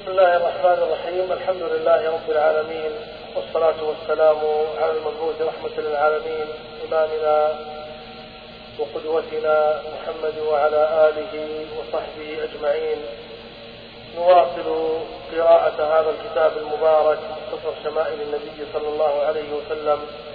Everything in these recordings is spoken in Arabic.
بسم الله الرحمن الرحيم. الحمد لله رب العالمين، والصلاة والسلام على المبعوث رحمة للعالمين إمامنا وقدوتنا محمد وعلى آله وصحبه أجمعين. نواصل قراءة هذا الكتاب المبارك مختصر شمائل النبي صلى الله عليه وسلم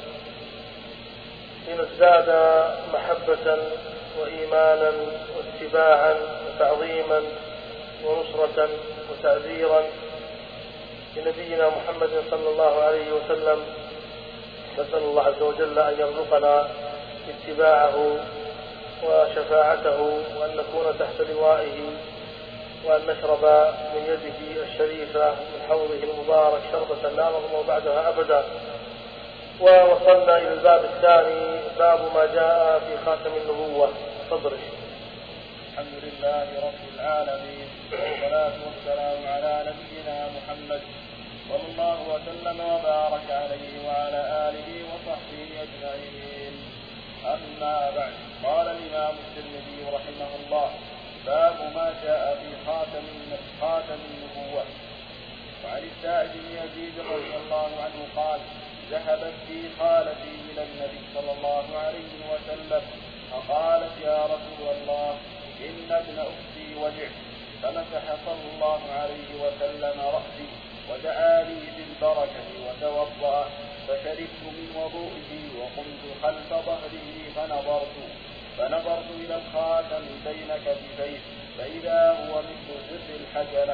لنزداد محبة وإيمانا واتباعا وتعظيما ونصرة وتعزيرا لنبينا محمد صلى الله عليه وسلم. نسأل الله عز وجل أن يرزقنا اتباعه وشفاعته، وأن نكون تحت لوائه، وأن نشرب من يده الشريفة من حوضه المبارك شربة لا نظمأ بعدها أبدا. ووصلنا إلى الباب الثاني، باب ما جاء في خاتم النبوة. تفضل. الحمد لله رب العالمين، والصلاة والسلام على نبينا محمد صلى الله وسلم وبارك عليه وعلى آله وصحبه أجمعين. أما بعد، قال الإمام الترمذي رحمه الله: باب ما جاء في خاتم النبوة. وعن السائب بن يزيد رضي الله عنه قال: ذهبت بي خالتي إلى النبي صلى الله عليه وسلم فقالت: يا رسول الله، إن ابن أختي وجع. فمسح صلى الله عليه وسلم رأسي ودعا لي بالبركة وتوضأ، فشربت من وضوئه وقمت خلف ظهره فنظرت إلى الخاتم بين كتفيه فإذا هو مثل زر الحجلة.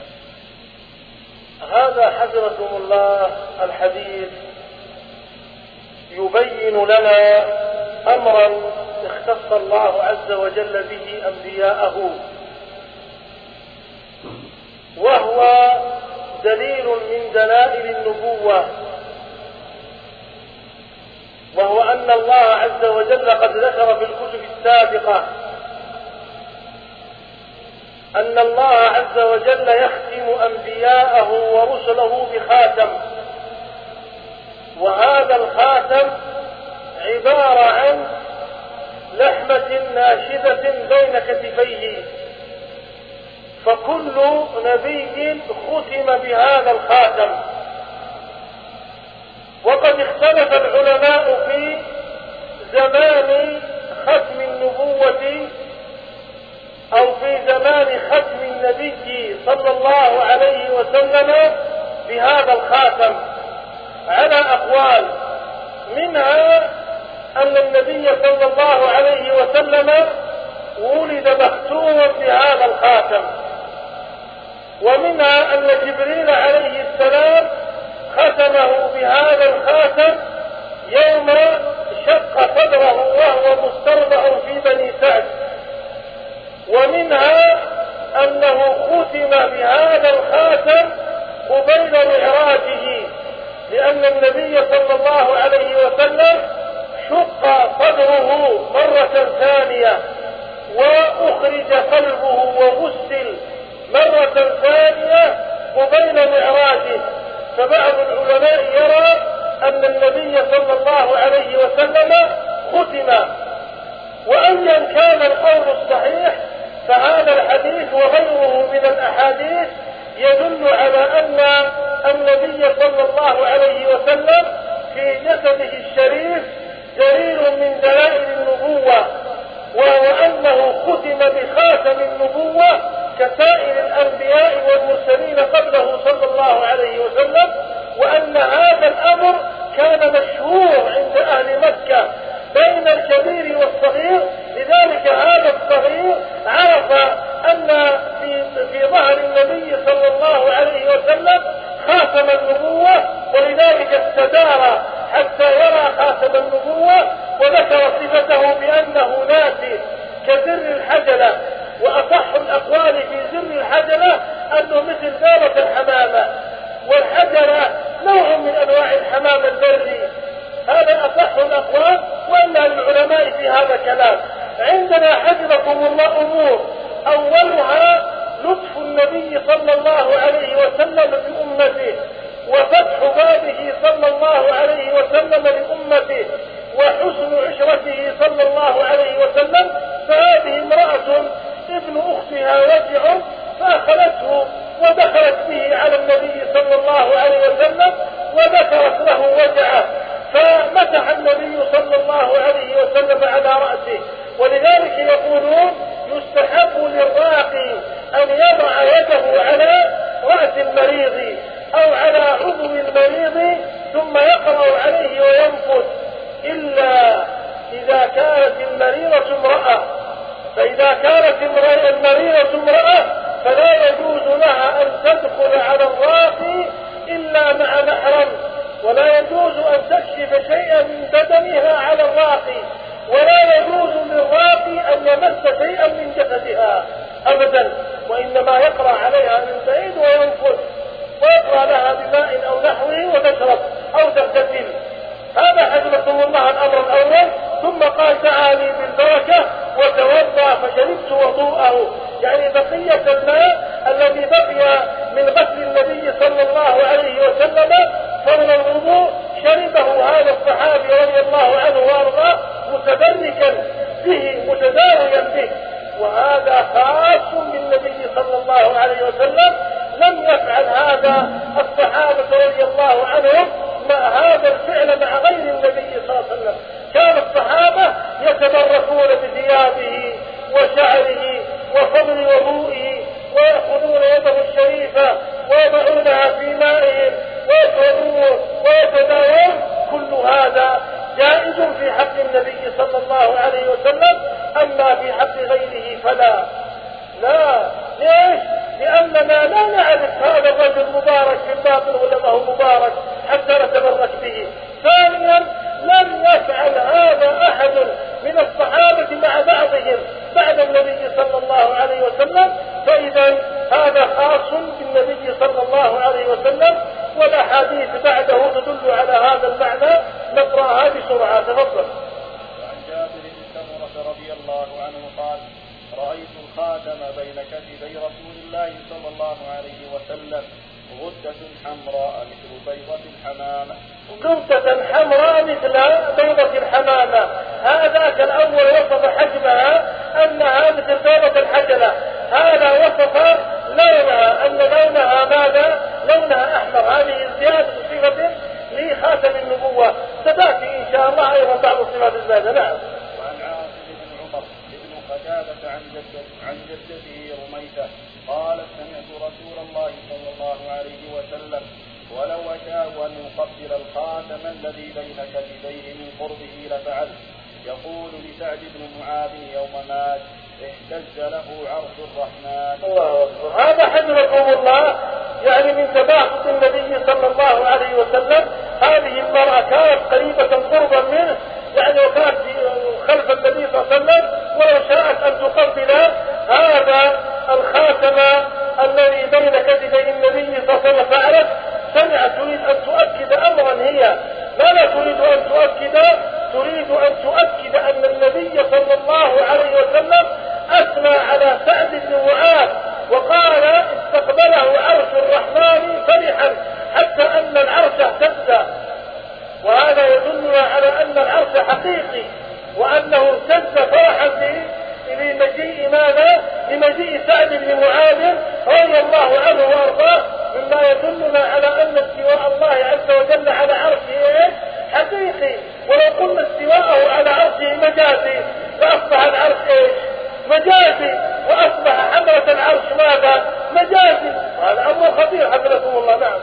هذا حفظكم الله الحديث يبين لنا أمرا اختص الله عز وجل به أنبياءه، وهو دليل من دلائل النبوة، وهو أن الله عز وجل قد ذكر في الكتب السابقة أن الله عز وجل يختم أنبياءه ورسله بخاتم، وهذا الخاتم عبارة عن لحمة ناشدة بين كتفيه، فكل نبي ختم بهذا الخاتم. وقد اختلف العلماء في زمان ختم النبوة أو في زمان ختم النبي صلى الله عليه وسلم بهذا الخاتم على أقوال، منها أن النبي صلى الله عليه وسلم ولد مختوما بهذا الخاتم، ومنها أن جبريل عليه السلام ختمه بهذا الخاتم يوم شق صدره وهو مسترضع في بني سعد، ومنها أنه ختم بهذا الخاتم قبيل معراجه، لأن النبي صلى الله عليه وسلم شق صدره مرة ثانية وأخرج قلبه وغسل مرة ثانية قبيل معراجه. فبعض العلماء يرى أن النبي صلى الله عليه وسلم ختم، وأيا كان القول الصحيح فهذا الحديث وغيره من الأحاديث يدل على أن النبي صلى الله عليه وسلم في جسده الشريف دليل من دلائل النبوة، وهو أنه ختم بخاتم النبوة كسائر الأنبياء والمرسلين قبله صلى الله عليه وسلم، وأن هذا الأمر كان مشهور عند أهل مكة بين الكبير والصغير، لذلك هذا الصغير عرف أن في ظهر النبي صلى الله عليه وسلم خاتم النبوة، ولذلك استدار حتى يرى خاتم النبوة، وذكر صفته بأنه ناسي كزر الحجلة. وأصح الأقوال في زر الحجلة أنه مثل ذرة الحمامة، والحجلة نوع من أنواع الحمام البري، هذا أصح الأقوال، وأن للعلماء في هذا كلام. عندنا حفظكم الله أمور، أولها لطف النبي صلى الله عليه وسلم بأمته، وفتح بابه صلى الله عليه وسلم لأمته، وحسن عشرته صلى الله عليه وسلم. فهذه امرأة ابن أختها وجع فأخذته ودخلت به على النبي صلى الله عليه وسلم وذكرت له وجعه، فمسح النبي صلى الله عليه وسلم على رأسه. ولذلك يقولون يستحب للراقي أن يضع يده على رأس المريض أو على عضو المريض ثم يقرأ عليه وينفث، إلا إذا كانت المريضة امرأة. فإذا كانت المريضة امرأة فلا يجوز لها أن تدخل على الراقي إلا مع محرم، ولا يجوز أن تكشف شيئا من بدنها على الراقي، ولا يجوز للراقي أن يمس شيئا من جسدها أبدا، وإنما يقرأ عليها من بعيد وينفث ويقرأ لها بماء أو نحوه وتشرب أو تغتسل. هذا حفظكم الله الأمر الأول. ثم قال تعالي بالبركة وتوضأ فشربت وضوءه، يعني بقية الماء الذي بقي من غسل النبي صلى الله عليه وسلم فضل الوضوء شربه هذا الصحابي رضي الله عنه وارضاه متبركا به متداويا به، وهذا خاص بالنبي صلى الله عليه وسلم. لم يفعل هذا الصحابة رضي الله عنهم مع هذا الفعل مع غير النبي صلى الله عليه وسلم. كان الصحابة يتبركون بثيابه وشعره وفضل وضوئه ويأخذون يده الشريفة ويضعونها في مائهم ويشربون ويتداوون. كل هذا جائز في حق النبي صلى الله عليه وسلم، أما في حق غيره فلا. لا، ليش؟ لأننا لا نعرف هذا الرجل مبارك في الباطن ولا ما هو مبارك حتى نتبرك به. ثانيا، لم يفعل هذا أحد من الصحابة مع بعضهم بعد النبي صلى الله عليه وسلم، فإذا هذا خاص بالنبي صلى الله عليه وسلم، والأحاديث بعده تدل على هذا المعنى. نقرأها بسرعة. تفضل. وعن جابر بن سمرة رضي الله عنه قال: رأيت الخاتم بين كتفي رسول الله صلى الله عليه وسلم غدة حمراء مثل بيضة الحمامة. غدة حمراء مثل بيضة الحمامة. هذاك الأول وصف حجمها أنها مثل بيضة الحجلة، هذا وصف لونها أن لونها ماذا؟ لونها أحمر. هذه زيادة صفة لخاتم النبوة، ستأتي إن شاء الله أيضا بعض الصفات الزادة. نعم. وعن عاصم بن عمر بن قتادة عن جدته رميثة قالت: سمعت رسول الله صلى الله عليه وسلم ولو أشاء أن يقبل الخاتم الذي بين كتفيه من قربه لفعلت، يقول لسعد بن معاذ يوم مات: اهتز له عرش الرحمن. الله أكبر. هذا حفظكم الله يعني من تباعد النبي صلى الله عليه وسلم. هذه المرأة كانت قريبة قربا منه، يعني وكانت خلف النبي صلى الله عليه وسلم، ولو شاءت أن تقبل هذا الخاتم الذي بين كتفي النبي صلى الله عليه وسلم فعلت. سمعت تريد أن تؤكد أمرا، هي لا تريد أن تؤكد، تريد أن تؤكد أن النبي صلى الله عليه وسلم أثنى على سعد بن معاذ وقال: استقبله عرش الرحمن فرحا حتى أن العرش اهتز. وهذا يدلنا على أن العرش حقيقي وأنه اهتز فرحا لمجيء ماذا؟ لمجيء سعد بن معاذ رضي الله عنه وارضاه، مما يدلنا على أن استواء الله عز وجل على عرشه حقيقي. ولو قلنا استواءه على عرشه مجازي فأصبح العرش مجازي، وأصبح حملة العرش ماذا؟ مجازي. هذا أمر خطير حفظكم الله. نعم.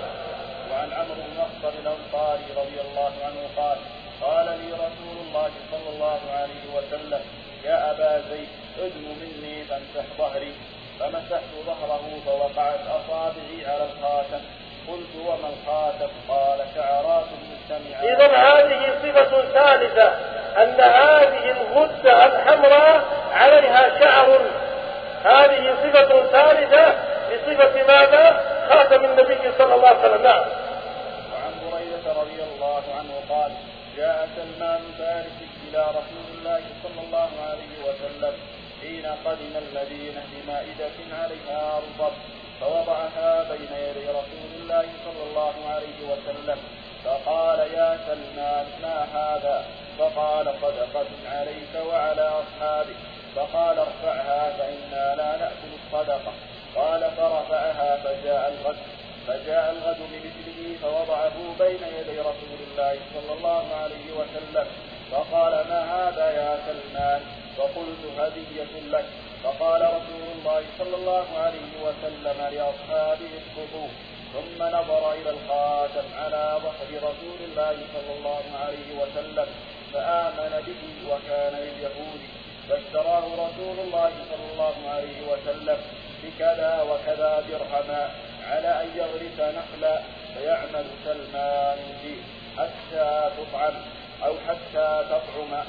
وعن عمرو بن مخطر الأنصاري رضي الله عنه قال: قال لي رسول الله صلى الله عليه وسلم: يا أبا زيد ادن مني فامسح ظهري، فمسحت ظهره فوقعت أصابعي على الخاتم. قلت: وما الخاتم؟ قال: شعرات مجتمعات. إذن هذه صفة ثالثة، أن هذه الغدة الحمراء عليها شعر. هذه صفة ثالثة لصفة ماذا؟ خاتم النبي صلى الله عليه وسلم. نعم. وعن هريرة رضي الله عنه قال: جاء سلمان الفارسي إلى رسول الله صلى الله عليه وسلم حين قدم المدينة بمائدة عليها رطب، فوضعها بين يدي رسول الله صلى الله عليه وسلم، فقال: يا سلمان ما هذا؟ فقال: صدقة عليك وعلى أصحابك. فقال: ارفعها فإنا لا نأكل الصدقة. قال: فرفعها فجاء الغد بمثله فوضعه بين يدي رسول الله صلى الله عليه وسلم فقال: ما هذا يا سلمان؟ فقلت: هدية لك. فقال رسول الله صلى الله عليه وسلم لأصحابه: اسقطوا. ثم نظر إلى الخاتم على ظهر رسول الله صلى الله عليه وسلم فآمن به وكان لليهود، فاشتراه رسول الله صلى الله عليه وسلم بكذا وكذا درهما على أن يغرس نخلا فيعمل سلمان فيه حتى تطعم أو حتى تطعم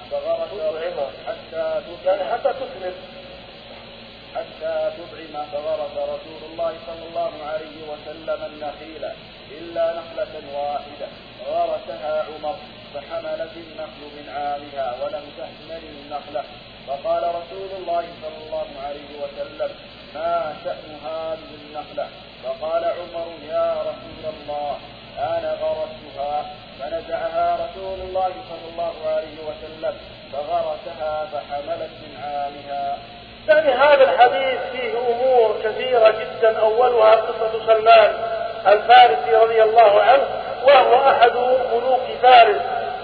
حتى تطعم فغرس رسول الله صلى الله عليه وسلم النخيل إلا نخلة واحدة غرسها عمر فحملت النخل من عامها ولم تحمل النخلة. فقال رسول الله صلى الله عليه وسلم: ما شأن هذه النخلة؟ فقال عمر: يا رسول الله أنا غرستها. فنزعها رسول الله صلى الله عليه وسلم فغرسها فحملت من عامها. يعني هذا الحديث فيه أمور كثيرة جدا، أولها قصة سلمان الفارسي رضي الله عنه، وهو أحد ملوك فارس،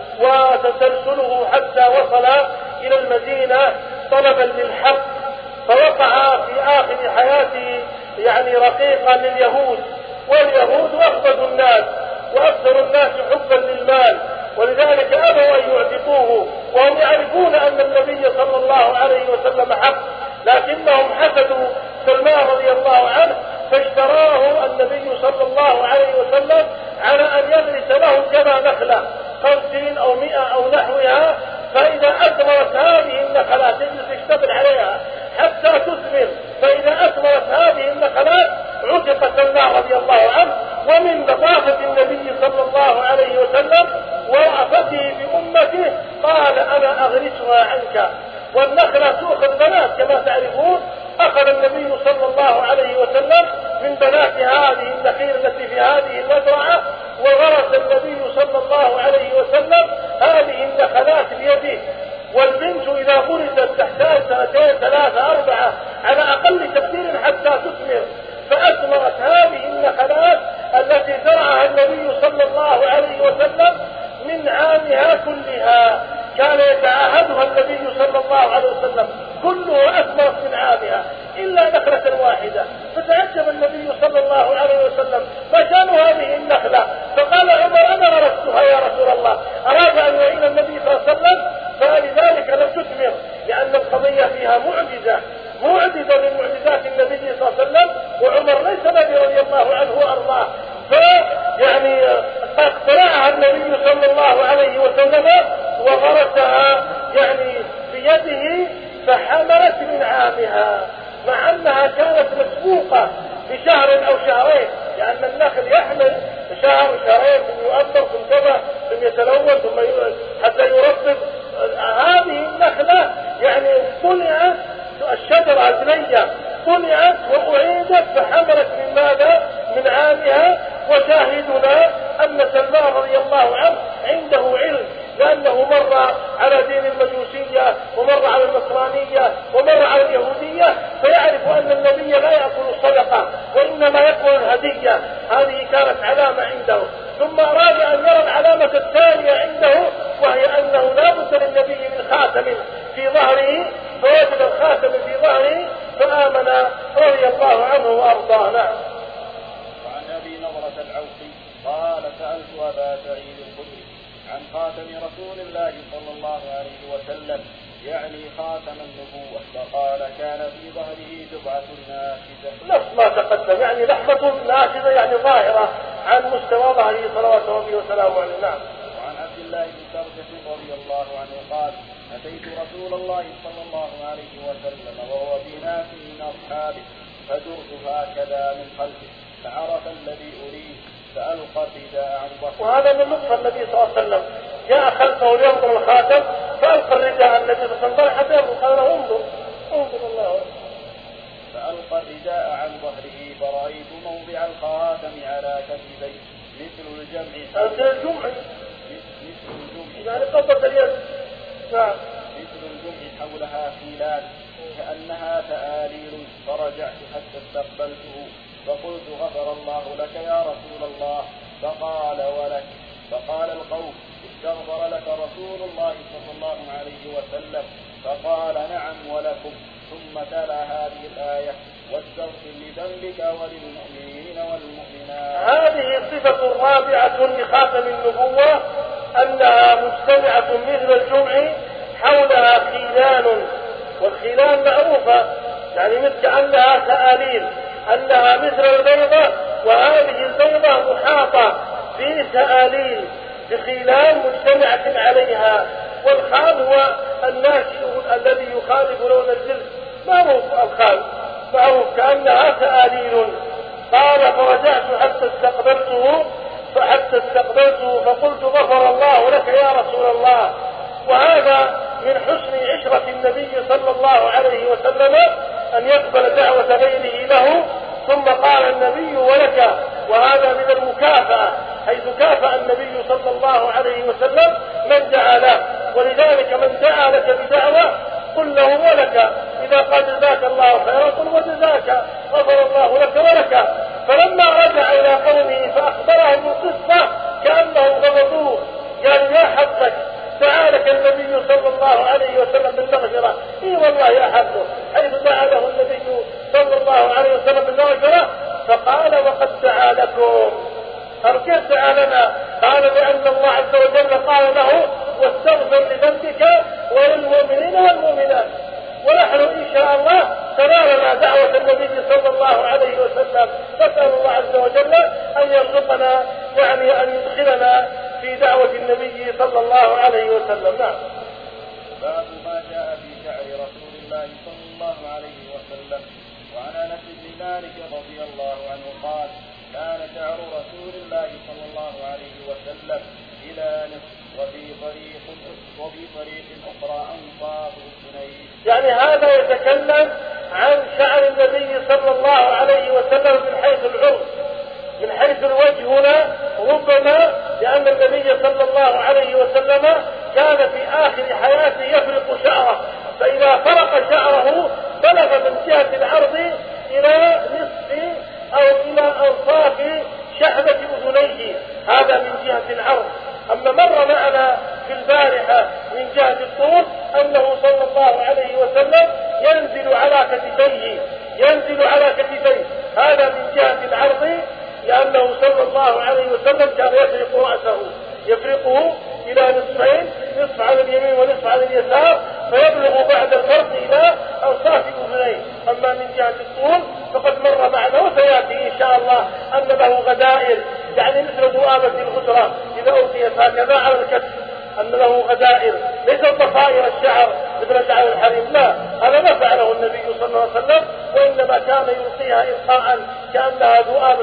وتسلسله حتى وصل إلى المدينة طلبا للحق، فوقع في آخر حياته يعني رقيقا لليهود، واليهود أخبث الناس وأكثر الناس حبا للمال، ولذلك أبوا أن يعتقوه، وهم يعرفون أن النبي صلى الله عليه وسلم حق، لكنهم حسدوا سلمان رضي الله عنه، فاشتراه النبي صلى الله عليه وسلم على أن يغرس له كما نخلة 50 أو 100 أو نحوها، فإذا أثمرت هذه النخلات يجلس يشتغل عليها حتى تثمر، فإذا أثمرت هذه النخلات عتق سلمان رضي الله عنه. ومن لطافة النبي صلى الله عليه وسلم ورأفته بأمته قال: أنا أغرسها عنك. والنخلة تؤخذ بنات كما تعرفون، أخذ النبي صلى الله عليه وسلم من بنات هذه النخيل التي في هذه المزرعة، وغرس النبي صلى الله عليه وسلم هذه النخلات بيده. والبنت إذا غرست تحتاج 2 3 4 على أقل تقدير حتى تثمر، فأثمرت هذه النخلات التي زرعها النبي صلى الله عليه وسلم من عامها كلها، كان يتعاهدها النبي صلى الله عليه وسلم، كلها أثمرت من عامها إلا نخلة واحدة. فتعجب النبي صلى الله عليه وسلم: ما شأن هذه النخلة؟ فقال عمر: أنا غرستها يا رسول الله. أراد أن يعين النبي صلى الله عليه وسلم، فلذلك لم تثمر، لأن القضية فيها معجزة من معجزات النبي صلى الله عليه وسلم، وعمر ليس نبي رضي الله عنه وأرضاه، فيعني اقترعها النبي صلى الله عليه وسلم وغرسها يعني بيده فحملت من عامها، مع أنها كانت مسبوقة بشهر أو شهرين، لأن النخل يحمل شهر شهرين ثم يؤثر ثم كذا ثم يتلون ثم حتى يرطب. هذه النخلة يعني طلعت، الشجرة البنية طلعت وأعيدت فحملت من ماذا؟ من عامها. وشاهدنا أن سلمان رضي الله عنه عنده علم، لأنه مر على دين المجوسية ومر على النصرانية ومر على اليهودية، فيعرف أن النبي لا يأكل الصدقة وإنما يأكل الهدية. هذه كانت علامة عنده، ثم أراد أن يرى العلامة الثانية عنده، وهي أنه لا بد للنبي من خاتم في ظهره، فوجد الخاتم في ظهره فآمن رضي الله عنه وأرضاه. وعن أبي نضرة العوفي قال: سألت أبا سعيد الخدري عن خاتم رسول الله صلى الله عليه وسلم، يعني خاتم النبوة، فقال: كان في ظهره جبعة ناشزة. نفس ما تقدم، يعني لحمة ناشزة يعني ظاهرة عن مستوى ظهره صلوات ربي وسلامه عليه. نعم. وعن عبد الله بن سرجة رضي الله عنه قال: أتيت رسول الله صلى الله عليه وسلم وهو في ناس من أصحابه، فدرت هكذا من خلفه فعرف الذي أريد فألقى الرداء عن ظهره. وهذا من لطف النبي صلى الله عليه وسلم، جاء خلفه لينظر الخاتم فألقى الرداء عن النبي صلى الله عليه وسلم حتى ينظر، قال له: انظر الله. فألقى الرداء عن ظهره فرأيت موضع الخاتم على كتفيه مثل الجمع يعني قبضة اليد. نعم. مثل الجمع حولها خيلان كأنها تآليل، فرجعت حتى استقبلته فقلت غفر الله لك يا رسول الله. فقال ولك. فقال القوم استغفر لك رسول الله صلى الله عليه وسلم. فقال نعم ولكم. ثم تلا هذه الآية واستغفر لذنبك وللمؤمنين والمؤمنات. هذه صفة رابعة لخاتم النبوة، أنها مجتمعة مثل الجمع حولها خيلان، والخيلان معروفة يعني مثل أنها سآليل، أنها مثل البيضة، وهذه البيضة محاطة بسآليل بخيلان مجتمعة عليها. والخال هو الناشئ الذي يخالف لون الجلد، معروف الخال معروف كأنها سآليل. قال فرجعت حتى استقبلته فقلت غفر الله لك يا رسول الله. وهذا من حسن عشرة النبي صلى الله عليه وسلم أن يقبل دعوة غيره له. ثم قال النبي ولك، وهذا من المكافأة، حيث كافأ النبي صلى الله عليه وسلم من دعا له. ولذلك من دعا لك بدعوة قل له ولك، إذا قال جزاك الله خيرا قل وجزاك، غفر الله لك ولك. فلما رجع إلى قومه فأخبرهم القصة كأنهم غضبوه، قال يا حظك دعا لك النبي صلى الله عليه وسلم بالمغفرة. اي والله يا حظه، حيث دعا له النبي صلى الله عليه وسلم بالمغفرة. فقال وقد دعا لكم. قال كيف دعا لنا؟ قال لأن الله عز وجل قال له واستغفر لذنبك وللمؤمنين والمؤمنات. ونحن إن شاء الله تنالنا دعوة النبي صلى الله عليه وسلم. نسأل الله عز وجل أن يرزقنا، يعني أن يدخلنا في دعوة النبي صلى الله عليه وسلم. نعم. باب ما جاء في شعر رسول الله صلى الله عليه وسلم. وعن أنس بن مالك رضي الله عنه قال كان شعر رسول الله صلى الله عليه وسلم إلى نصف، وفي طريق أخرى أنصاف السنين. يعني هذا يتكلم عن شعر النبي صلى الله عليه وسلم من حيث العرض، من حيث الوجه هنا ربما، لأن النبي صلى الله عليه وسلم كان في آخر حياته يفرق شعره، فإذا فرق شعره بلغ من جهة العرض إلى نصف أو إلى أنصاف شحمة أذنيه، هذا من جهة العرض. أما مر معنا في البارحة من جهة الطول أنه صلى الله عليه وسلم ينزل على كتفيه، هذا من جهة العرض، لأنه صلى الله عليه وسلم كان يفرق رأسه، يفرقه إلى نصفين، نصف على اليمين ونصف على اليسار، فيبلغ بعد الفرق إلى أنصاف أذنيه. أما من جهة الطول فقد مر معنا وسيأتي إن شاء الله أن له غدائر، يعني مثل ذؤابة الغدرة إذا ألقيت هكذا على الكتف، أن له غدائر ليس ضفائر الشعر مثل شعر الحريم، لا، هذا ما فعله النبي صلى الله عليه وسلم، وإنما كان يلقيها إلقاء كأنها ذؤابة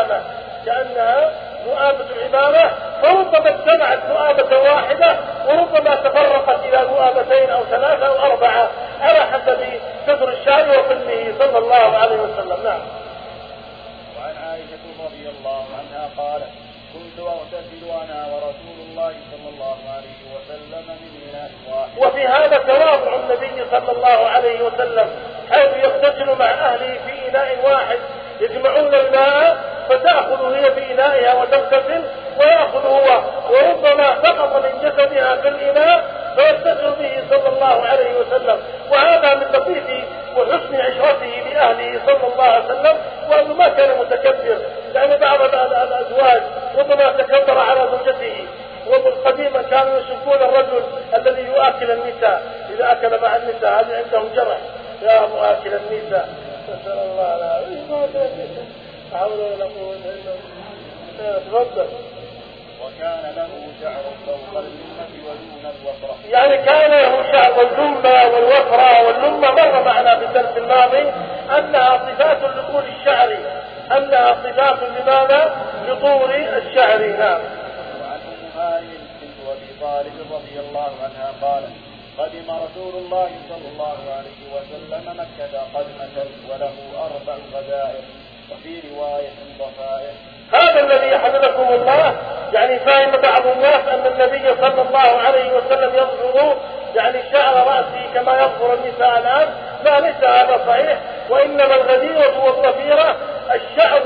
عمامة، فربما اجتمعت ذؤابة واحدة وربما تفرقت إلى ذؤابتين أو ثلاثة أو أربعة على حسب كثر الشعر وقله صلى الله عليه وسلم. نعم. وعن عائشة رضي الله عنها قالت كنت أغتسل أنا ورسول الله صلى الله عليه وسلم من إناء واحد. وفي هذا تواضع النبي صلى الله عليه وسلم، حيث يغتسل مع أهله في إناء واحد، يجمعون الماء فتأخذ هي بإنائها وتغتسل ويأخذ هو، وربما سقط من جسدها في الإناء فيغتسل به صلى الله عليه وسلم. وهذا من لطيف وحسن عشرته بأهله صلى الله عليه وسلم، وأنه ما كان متكبر، لأن بعض الأزواج ربما تكبر على زوجته، وقديما كانوا يشوفون الرجل الذي يؤكل النساء، إذا أكل مع النساء هذه عندهم جرح، يا مؤكل النساء، نسأل الله العافية. حول ولا قوة إلا بالله. تفضل. وكان له شعر فوق اللمة ودون الوفرة. يعني كان له شعر واللمة والوفرة، واللمة مر معنا في الدرس الماضي أنها صفات لطول الشعر، أنها صفات لماذا؟ لطول الشعر. نعم. وعن أم هانئ بنت أبي طالب رضي الله عنها قالت قدم رسول الله صلى الله عليه وسلم مكة قدمة وله 4 غدائر، وفي رواية ضفائر. هذا الذي يحمدكم الله، يعني فهم بعض الناس أن النبي صلى الله عليه وسلم يظهر يعني شعر رأسه كما يظهر النساء الآن، لا، ليس هذا صحيح، وإنما الغديرة والضفيرة الشعر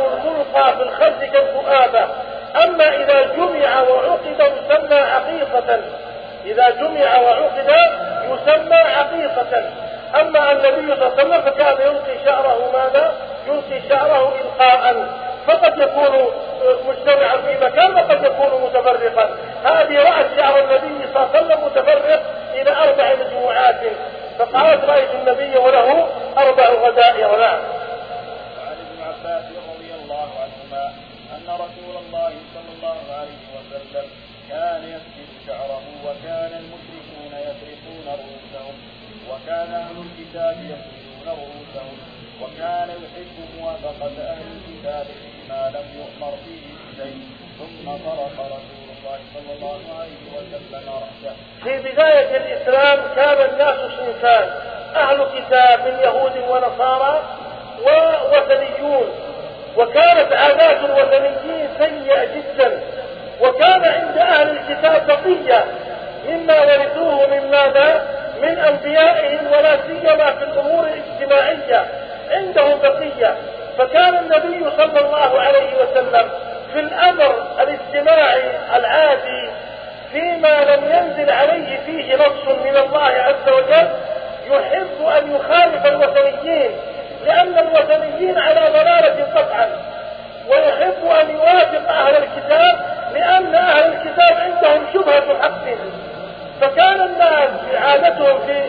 يبقى في الخد كالذؤابة. أما إذا جمع وعقد يسمى عقيقة، إذا جمع وعقد يسمى عقيقة. أما النبي صلى الله عليه وسلم فكان يلقي شعره ماذا؟ يلقي شعره إلقاء، فقد يكون مجتمعا في مكان وقد يكون متفرقا. هذه رأت شعر النبي صلى الله عليه وسلم متفرق إلى 4 مجموعات، فقالت رأيت النبي وله 4 غدائر. نعم. وعن ابن عباس رضي الله عنهما أن رسول الله صلى الله عليه وسلم كان يسجد شعره، وكان المشركون يفرقون رؤوسهم، وكان أهل الكتاب يفرقون رؤوسهم، وكان يحب موافقة أهل الكتاب فيما لم يؤمر فيه بشيء، ثم فرق رسول الله صلى الله عليه وسلم رأسه. في بداية الإسلام كان الناس صنفان: أهل كتاب من يهود ونصارى ووثنيون، وكانت عادات الوثنيين سيئة جدا، وكان عند أهل الكتاب بقية مما ورثوه من ماذا؟ من أنبيائهم، ولا سيما في الأمور الاجتماعية عندهم بقية. فكان النبي صلى الله عليه وسلم في الأمر الاجتماعي العادي فيما لم ينزل عليه فيه نص من الله عز وجل يحب أن يخالف الوثنيين، لأن الوثنيين على ضلالة قطعا، ويحب أن يوافق أهل الكتاب لأن أهل الكتاب عندهم شبهة حق. فكان الناس عادتهم في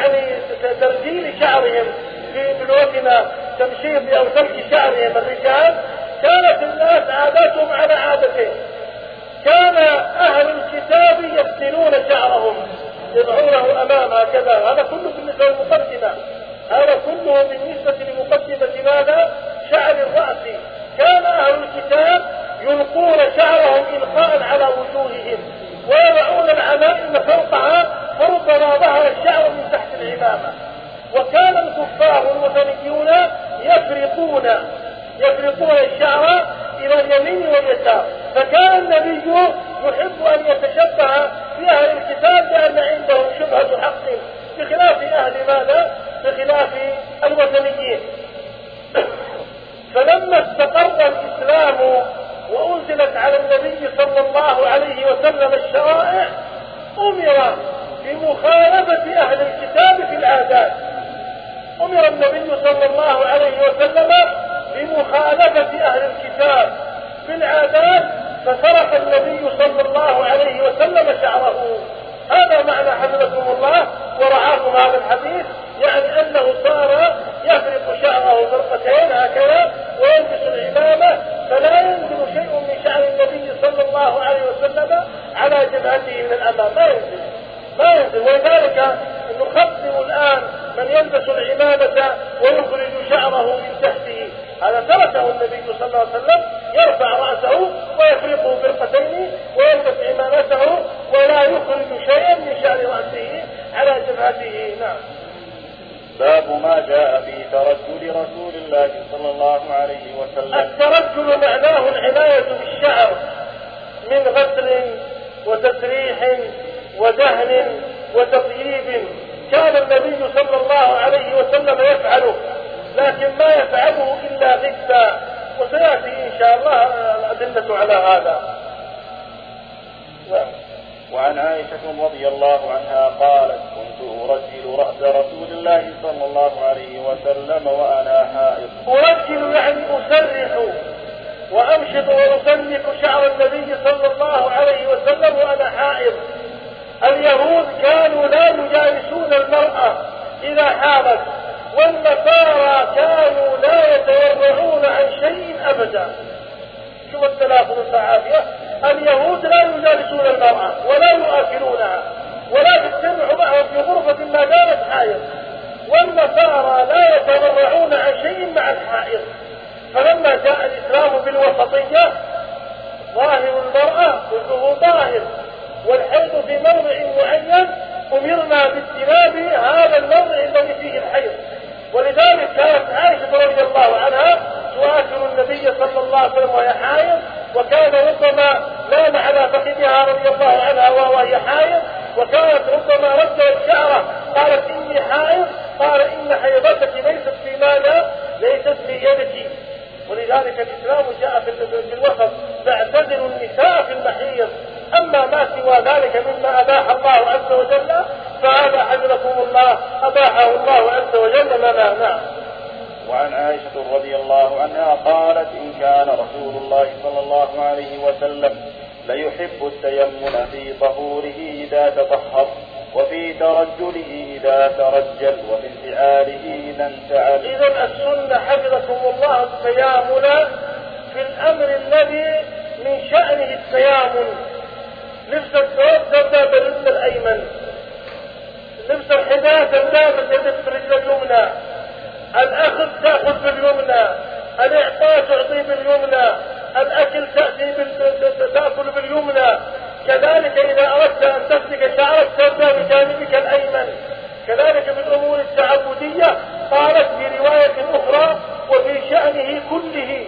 ترجيل شعرهم في بلوغنا تمشيط أو ترك شعرهم الرجال، كانت الناس عاداتهم على عادتهم. كان أهل الكتاب يفتنون شعرهم يضعونه أمام هكذا. هذا كله بالنسبة للمقدمة، هذا كله بالنسبة لمقدمة ماذا؟ شعر الرأس. كان أهل الكتاب يلقون شعرهم إلقاء على وجوههم، ويضعون العمائم فوقها، فربما ظهر الشعر من تحت العمامة. وكان الكفار والوثنيون يفرقون الشعر إلى اليمين واليسار. فكان النبي يحب أن يتشبه في أهل الكتاب لأن عندهم شبهة حق بخلاف أهل ماذا؟ بخلاف الوثنيين. فلما استقر الإسلام وأنزلت على النبي صلى الله عليه وسلم الشرائع، أمر بمخالفة أهل الكتاب في العادات. أمر النبي صلى الله عليه وسلم بمخالفة أهل الكتاب في العادات، ففرق النبي صلى الله عليه وسلم شعره. هذا معنى حفظكم الله ورعاكم هذا الحديث، يعني أنه صار يفرق شعره فرقتين هكذا ويلبس العمامة، فلا ينزل شيء من شعر النبي صلى الله عليه وسلم على جبهته من الأمام، ما ينزل. ولذلك نخطئ الآن من يلبس العمامة ويخرج شعره من تحته، هذا تركه النبي صلى الله عليه وسلم، يرفع رأسه ويفرقه فرقتين ويلبس عمامته ولا يخرج شيئا من شعر رأسه على جبهته. نعم. باب ما جاء في ترجل رسول الله صلى الله عليه وسلم. الترجل معناه العناية بالشعر من غسل وتسريح ودهن وتطييب. كان النبي صلى الله عليه وسلم يفعله، لكن ما يفعله إلا غبا، وسيأتي إن شاء الله الأدلة على هذا. وعن عائشة رضي الله عنها قالت: كنت أرجل رأس رسول الله صلى الله عليه وسلم وأنا حائض. أرجل يعني أسرح وأمشط وأسلك شعر النبي صلى الله عليه وسلم وأنا حائض. اليهود كانوا لا يجالسون المرأة إذا حاضت، والنصارى كانوا لا يتورعون عن شيء أبدا. شوف التلافظ الصحابية، اليهود لا يجالسون المرأة ولا يؤكلونها ولا يجتمعوا معهم في غرفة ما دامت حائض، والنصارى لا يتورعون عن شيء مع الحائض. فلما جاء الإسلام بالوسطية، ظاهر المرأة كله ظاهر، والحيض في موضع معين أمرنا باجتناب هذا الموضع الذي فيه الحيض. ولذلك كانت عائشة رضي الله عنها تؤثر النبي صلى الله عليه وسلم وهي حائض، وكان ربما نام على فخذها رضي الله عنها وهي حائض، وكانت ربما رجلت شعره قالت إني حائض، قال إن حيضتك ليست في ماذا؟ ليست في يدك. ولذلك الإسلام جاء في الوسط: فاعتزلوا النساء في المحيض. أما ما سوى ذلك مما أباح الله عز وجل فهذا حفظكم الله أباحه الله عز وجل لنا. نعم. وعن عائشة رضي الله عنها قالت: إن كان رسول الله صلى الله عليه وسلم ليحب التيمم في طهوره إذا تطهر، وفي ترجله إذا ترجل، وفي انفعاله إذا انفعل. إذن السنة حفظكم الله التيامن في الأمر الذي من شأنه التيامن. لبس الثوب تبدأ بالرجل الأيمن، لبس الحذاء تبدأ بالرجل اليمنى، الأخذ تأخذ باليمنى، الإعطاء تعطي باليمنى، الأكل تأكل باليمنى. كذلك إذا أردت أن تسلك شعرك تبدأ بجانبك الأيمن. كذلك بالأمور التعبدية قالت في رواية أخرى: وفي شأنه كله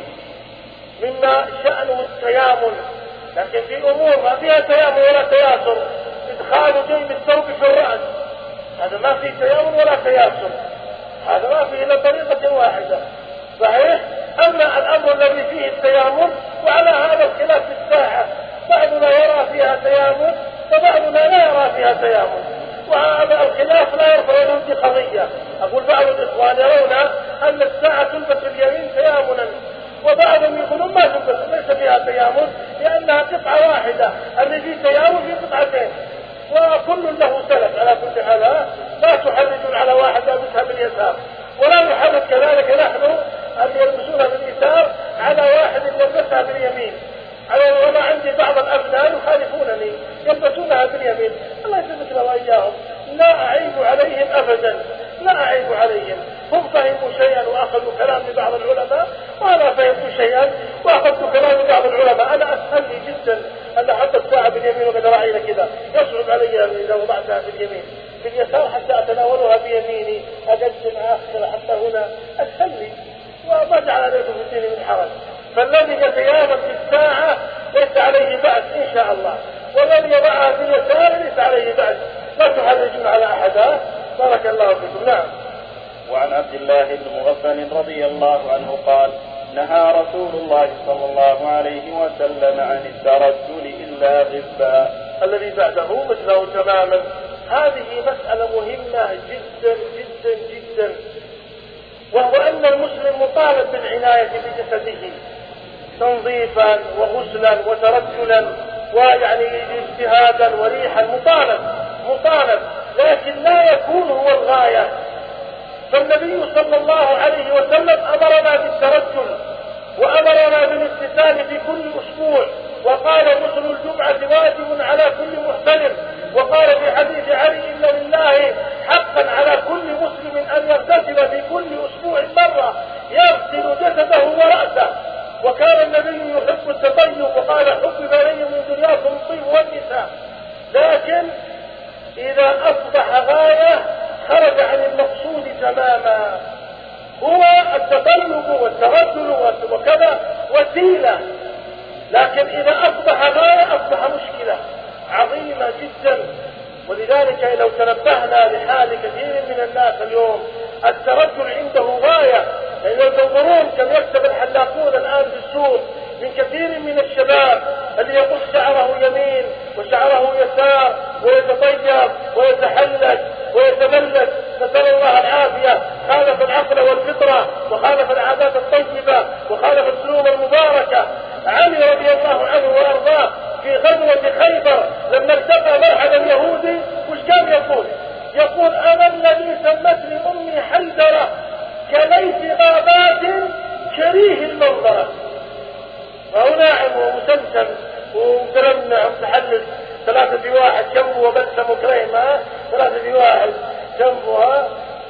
مما شأنه التيامن. لكن في أمور ما فيها تيامن ولا تياسر، إدخال جيب الثوب في الرأس، هذا ما فيه تيامن ولا تياسر، هذا ما فيه إلا طريقة واحدة. صحيح؟ أما الأمر الذي فيه التيامن وعلى هذا الخلاف في الساعة، بعضنا يرى فيها تيامن وبعضنا لا يرى فيها تيامن، وهذا الخلاف لا يرفع له قضية. أقول بعض الإخوان يرون أن الساعة تلبس اليمين تيامنا، وبعضهم يقولون ما تلبس ليس فيها تيامن لأنها قطعة واحدة، اللي فيه تيامن في قطعتين، وكل له سلف. على كل حال لا تحرجون على واحد يلبسها باليسار، ولا نحرج كذلك نحن أن يلبسونها باليسار على واحد يلبسها باليمين. وأنا عندي بعض الأبناء يخالفونني يلبسونها باليمين، الله يثبتنا وإياهم، لا أعيب عليهم أبدا، لا أعيب عليهم. هم فهموا شيئا وأخذوا كلام لبعض العلماء، وأنا فهمت شيئا وأخذت كلام لبعض العلماء. أنا أسهلني جدا أن أحط الساعة باليمين وقد رأينا كذا، يصعب علي إذا وضعتها باليمين، باليسار حتى أتناولها بيميني، أقدم آخر حتى هنا، أسهلني وما جعل عليكم في الدين من حرج. فالذي يتيامن في الساعة ليس عليه بأس إن شاء الله، والذي يضعها في اليسار ليس عليه بأس. لا تحرجون على أحد. بارك الله فيكم. نعم. وعن عبد الله بن مغفل رضي الله عنه قال: نهى رسول الله صلى الله عليه وسلم عن الترجل إلا غبا. الذي بعده مثله تماما. هذه مسألة مهمة جدا جدا جدا، وهو أن المسلم مطالب بالعناية بجسده تنظيفا وغسلا وترجلا ويعني اجتهادا وريحا، مطالب، لكن لا يكون هو الغاية. فالنبي صلى الله عليه وسلم أمرنا بالترجل وأمرنا بالاغتسال في كل أسبوع، وقال غسل الجمعة واجب على كل محتلم، وقال في حديث علي: إن لله حقا على كل مسلم أن يغتسل في كل أسبوع مرة يغسل جسده ورأسه. وكان النبي يحب التطيب، وقال: حبب إلي من دنياكم الطيب والنساء. لكن إذا أصبح غاية خرج عن المقصود تماما. هو التطيب والترجل وكذا وسيلة، لكن إذا أصبح غاية أصبح مشكلة عظيمة جدا. ولذلك لو تنبهنا لحال كثير من الناس اليوم، الترجل عنده غاية. لأنه تنظرون كم يكتب الحلاقون الآن في السوق من كثير من الشباب اللي يقص شعره يمين وشعره يسار ويتطيب ويتحلج ويتملك، نسأل الله العافية. خالف العقل والفطرة وخالف العادات الطيبة وخالف السلوك المباركة. علي رضي الله عنه وأرضاه في غزوة خيبر لما التقى مرحبا اليهودي وش كان يقول: أنا الذي سمتني أمي حيدرة كليث غابات كريه المنظرة. وهو ناعم ومسمسم ومترنع ومتحلل، 3 في 1 جنبه وبسم وكريمة، 3 في 1 جنبها.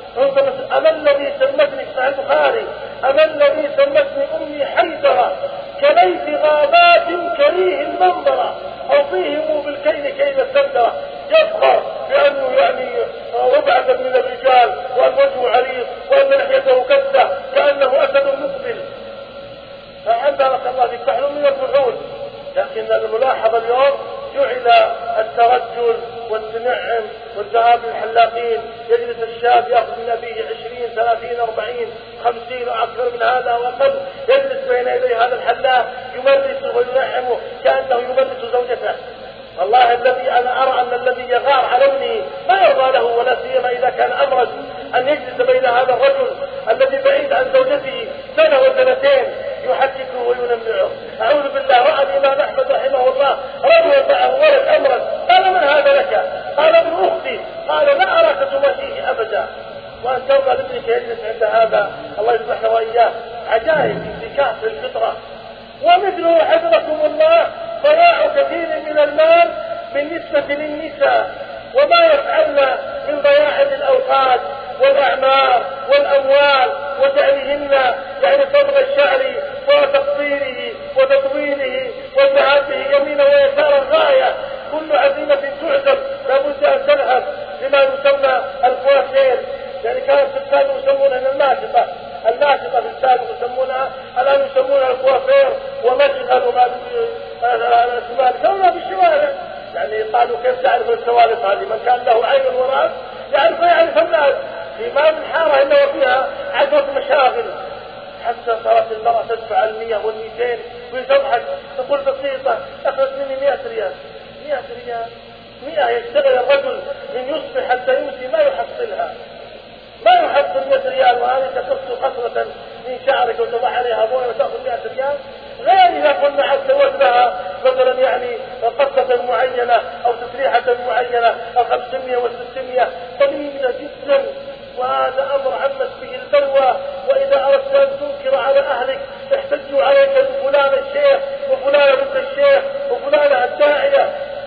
أنا الذي سمتني في البخاري: أنا الذي سمتني أمي حيدرة كليث غابات كريه المنظرة، أو فيهم بالكيل كيل السندرة. يفخر بأنه يعني ربعة من الرجال، وأن وجهه عريض، وأن لحيته كثة كأنه أسد مقبل. فعند رسول الله يفتح له من الفحول. لكن الملاحظة اليوم جعل الترجل والتنعم والذهاب للحلاقين. يجلس الشاب يأخذ من أبيه 20 30 40 50 وأكثر من هذا وأقل، يجلس بين يدي هذا الحلاق يمرسه وينعمه كأنه يمرس زوجته. والله الذي أنا أرى أن الذي يغار على ابنه ما يرضى له، ولا سيما إذا كان أمرد، أن يجلس بين هذا الرجل الذي بعيد عن زوجته سنة وسنتين يحككه وينمعه. أعوذ بالله. رأى الإمام أحمد رحمه الله رجل معه ولد أمرد، قال من هذا لك؟ قال ابن أختي. قال لا أراك تماشيه أبدا، وأن ترضى لابنك يجلس عند هذا. الله يصلحنا وإياه. عجائب انتكاس للفطرة. ومثله حفظكم الله ضياع كثير من المال بالنسبة للنساء، وما يفعلن من ضياع للأوقات والأعمار والأموال وجعلهن يعني صبغ الشعر وتقصيره وتطويله والذهاب به يمينا ويسارا غاية. كل عزيمة تعزم لابد أن تذهب لما يسمى الكوافير. يعني كانت في السابق يسمونها الناشطة في السابق يسمونها، الآن يسمونها الكوافير ومشغل وما الأسماء كونها بالشوارع. يعني قالوا كيف تعرف السوالف هذه؟ من كان له عين وراس يعرف الناس. في ما من حارة إلا وفيها 10 مشاغل، حتى صارت المرأة تدفع 100 و200 وتضحك تقول بسيطة أخذت مني 100 ريال. 100 ريال 100 يشتغل الرجل من يصبح حتى يمسي ما يحصلها، ما يحصل 100 ريال، وهذه تقص قصرة من شعرك وتضع عليها بوية وتأخذ 100 ريال. غير إذا قلنا حتى وزنها مثلا يعني قصة معينة أو تسريحة معينة أو 500 و600 قليلة جدا. وهذا أمر عمت به البلوى. وإذا أردت أن تنكر على أهلك احتجوا عليك بفلان الشيخ وفلان بنت الشيخ وفلان الداعية،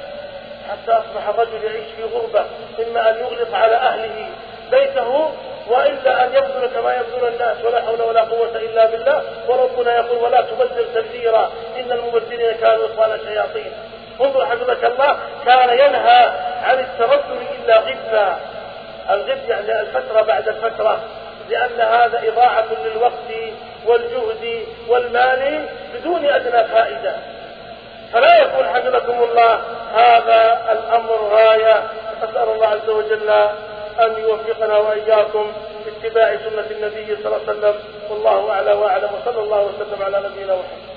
حتى أصبح الرجل يعيش في غربة، إما أن يغلق على أهله بيته وإلا أن يبذل كما يبذل الناس، ولا حول ولا قوة إلا بالله. وربنا يقول ولا تبذر تبذيرا إن المبذرين كانوا إخوان الشياطين. انظر حفظك الله، كان ينهى عن التردد إلا غبا. الغب يعني الفترة بعد الفترة، لأن هذا إضاعة للوقت والجهد والمال بدون أدنى فائدة. فلا يكون حفظكم الله هذا الأمر غاية. أسأل الله عز وجل أن يوفقنا وإياكم باتباع سنة النبي صلى الله عليه وسلم. والله أعلى وأعلم، وصلى الله وسلم على نبينا محمد.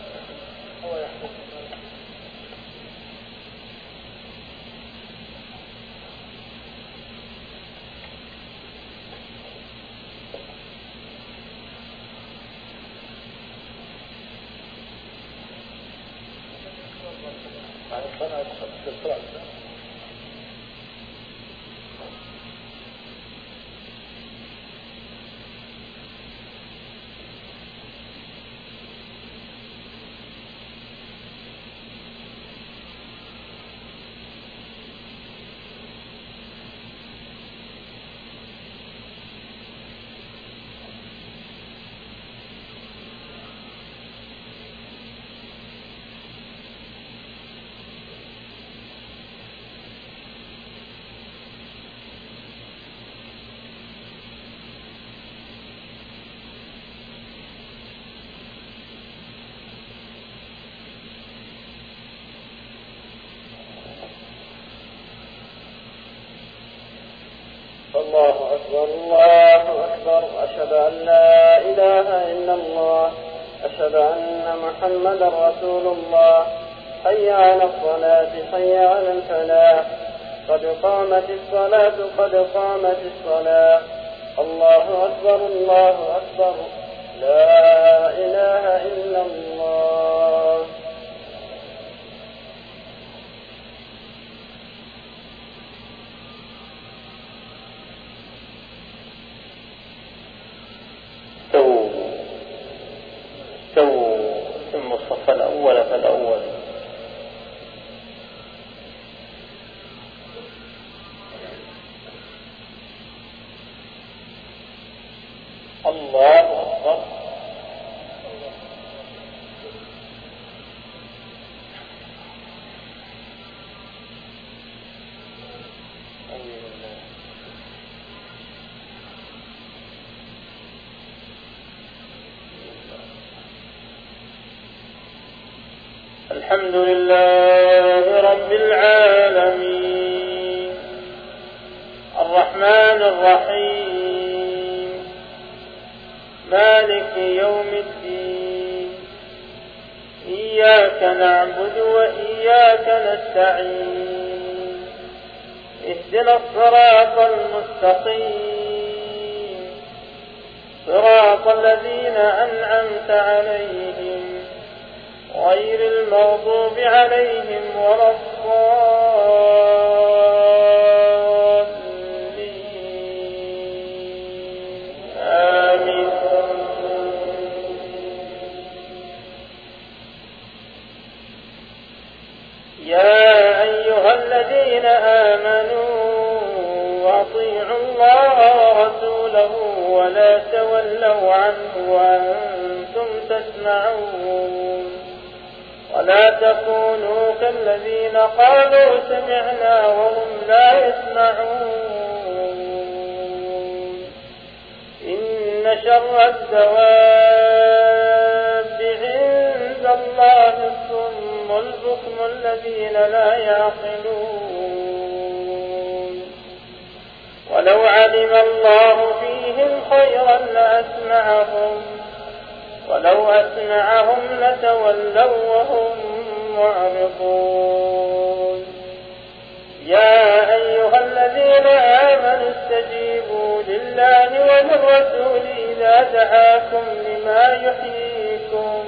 الله أكبر الله أكبر. أشهد أن لا إله إلا الله. أشهد أن محمدا رسول الله. حي على الصلاة حي على الفلاح. قد قامت الصلاة قد قامت الصلاة. الله أكبر الله أكبر. لا إله إلا الله. ثم الصف الأول فالأول. الله أكبر. الحمد لله رب العالمين الرحمن الرحيم مالك يوم الدين إياك نعبد وإياك نستعين اهدنا الصراط المستقيم صراط الذين أنعمت عليهم غير المغضوب عليهم ولا الضالين آمين. يا أيها الذين آمنوا أطيعوا الله ورسوله ولا تولوا عنه وأنتم تسمعون ولا تكونوا كالذين قالوا سمعنا وهم لا يسمعون إن شر الدواب عند الله الصم البكم الذين لا يعقلون ولو علم الله فيهم خيرا لأسمعهم ولو أسمعهم لتولوا وهم معرضون يا أيها الذين آمنوا استجيبوا لله وللرسول إذا دعاكم لما يحييكم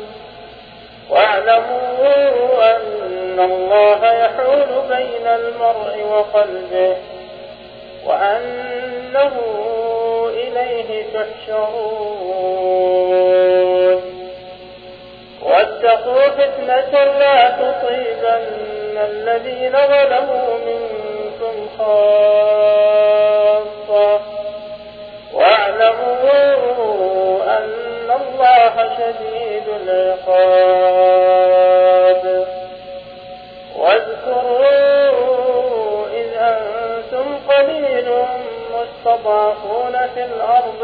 واعلموا أن الله يحول بين المرء وقلبه وأنه إليه تحشرون واتقوا فتنة لا تصيبن الذين ظلموا منكم خاصة واعلموا أن الله شديد العقاب واذكروا إذ أنتم قليل مستضعفون في الأرض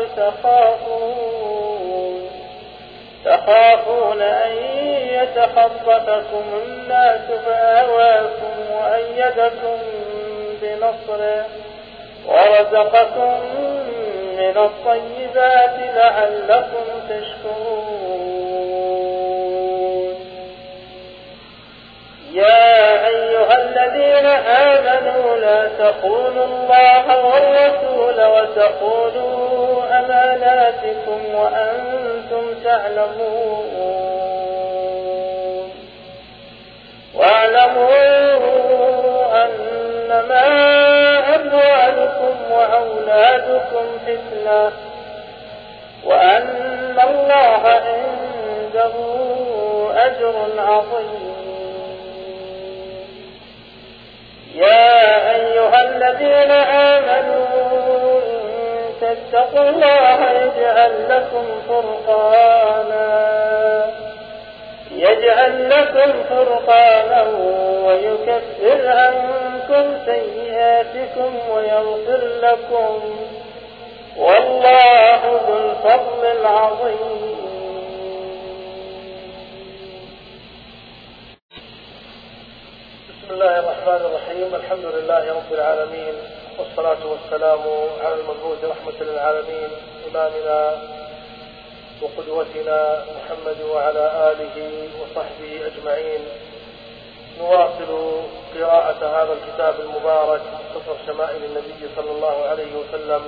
تخافون أن يتخطفكم الناس فآواكم وأيدكم بنصره ورزقكم من الطيبات لعلكم تشكرون يا أيها الذين آمنوا لا تخونوا الله والرسول وتخونوا أماناتكم وأنتم تعلمون واعلموا أنما أموالكم وأولادكم فتنة وأن الله عنده أجر عظيم يا أيها الذين آمنوا إن تتقوا الله يجعل لكم فرقانا ويكفر عنكم سيئاتكم ويغفر لكم والله ذو الفضل العظيم. بسم الله الرحمن الرحيم الحمد لله رب العالمين والصلاة والسلام على المبعوث رحمة للعالمين إمامنا وقدوتنا محمد وعلى آله وصحبه أجمعين. نواصل قراءة هذا الكتاب المبارك مختصر شمائل النبي صلى الله عليه وسلم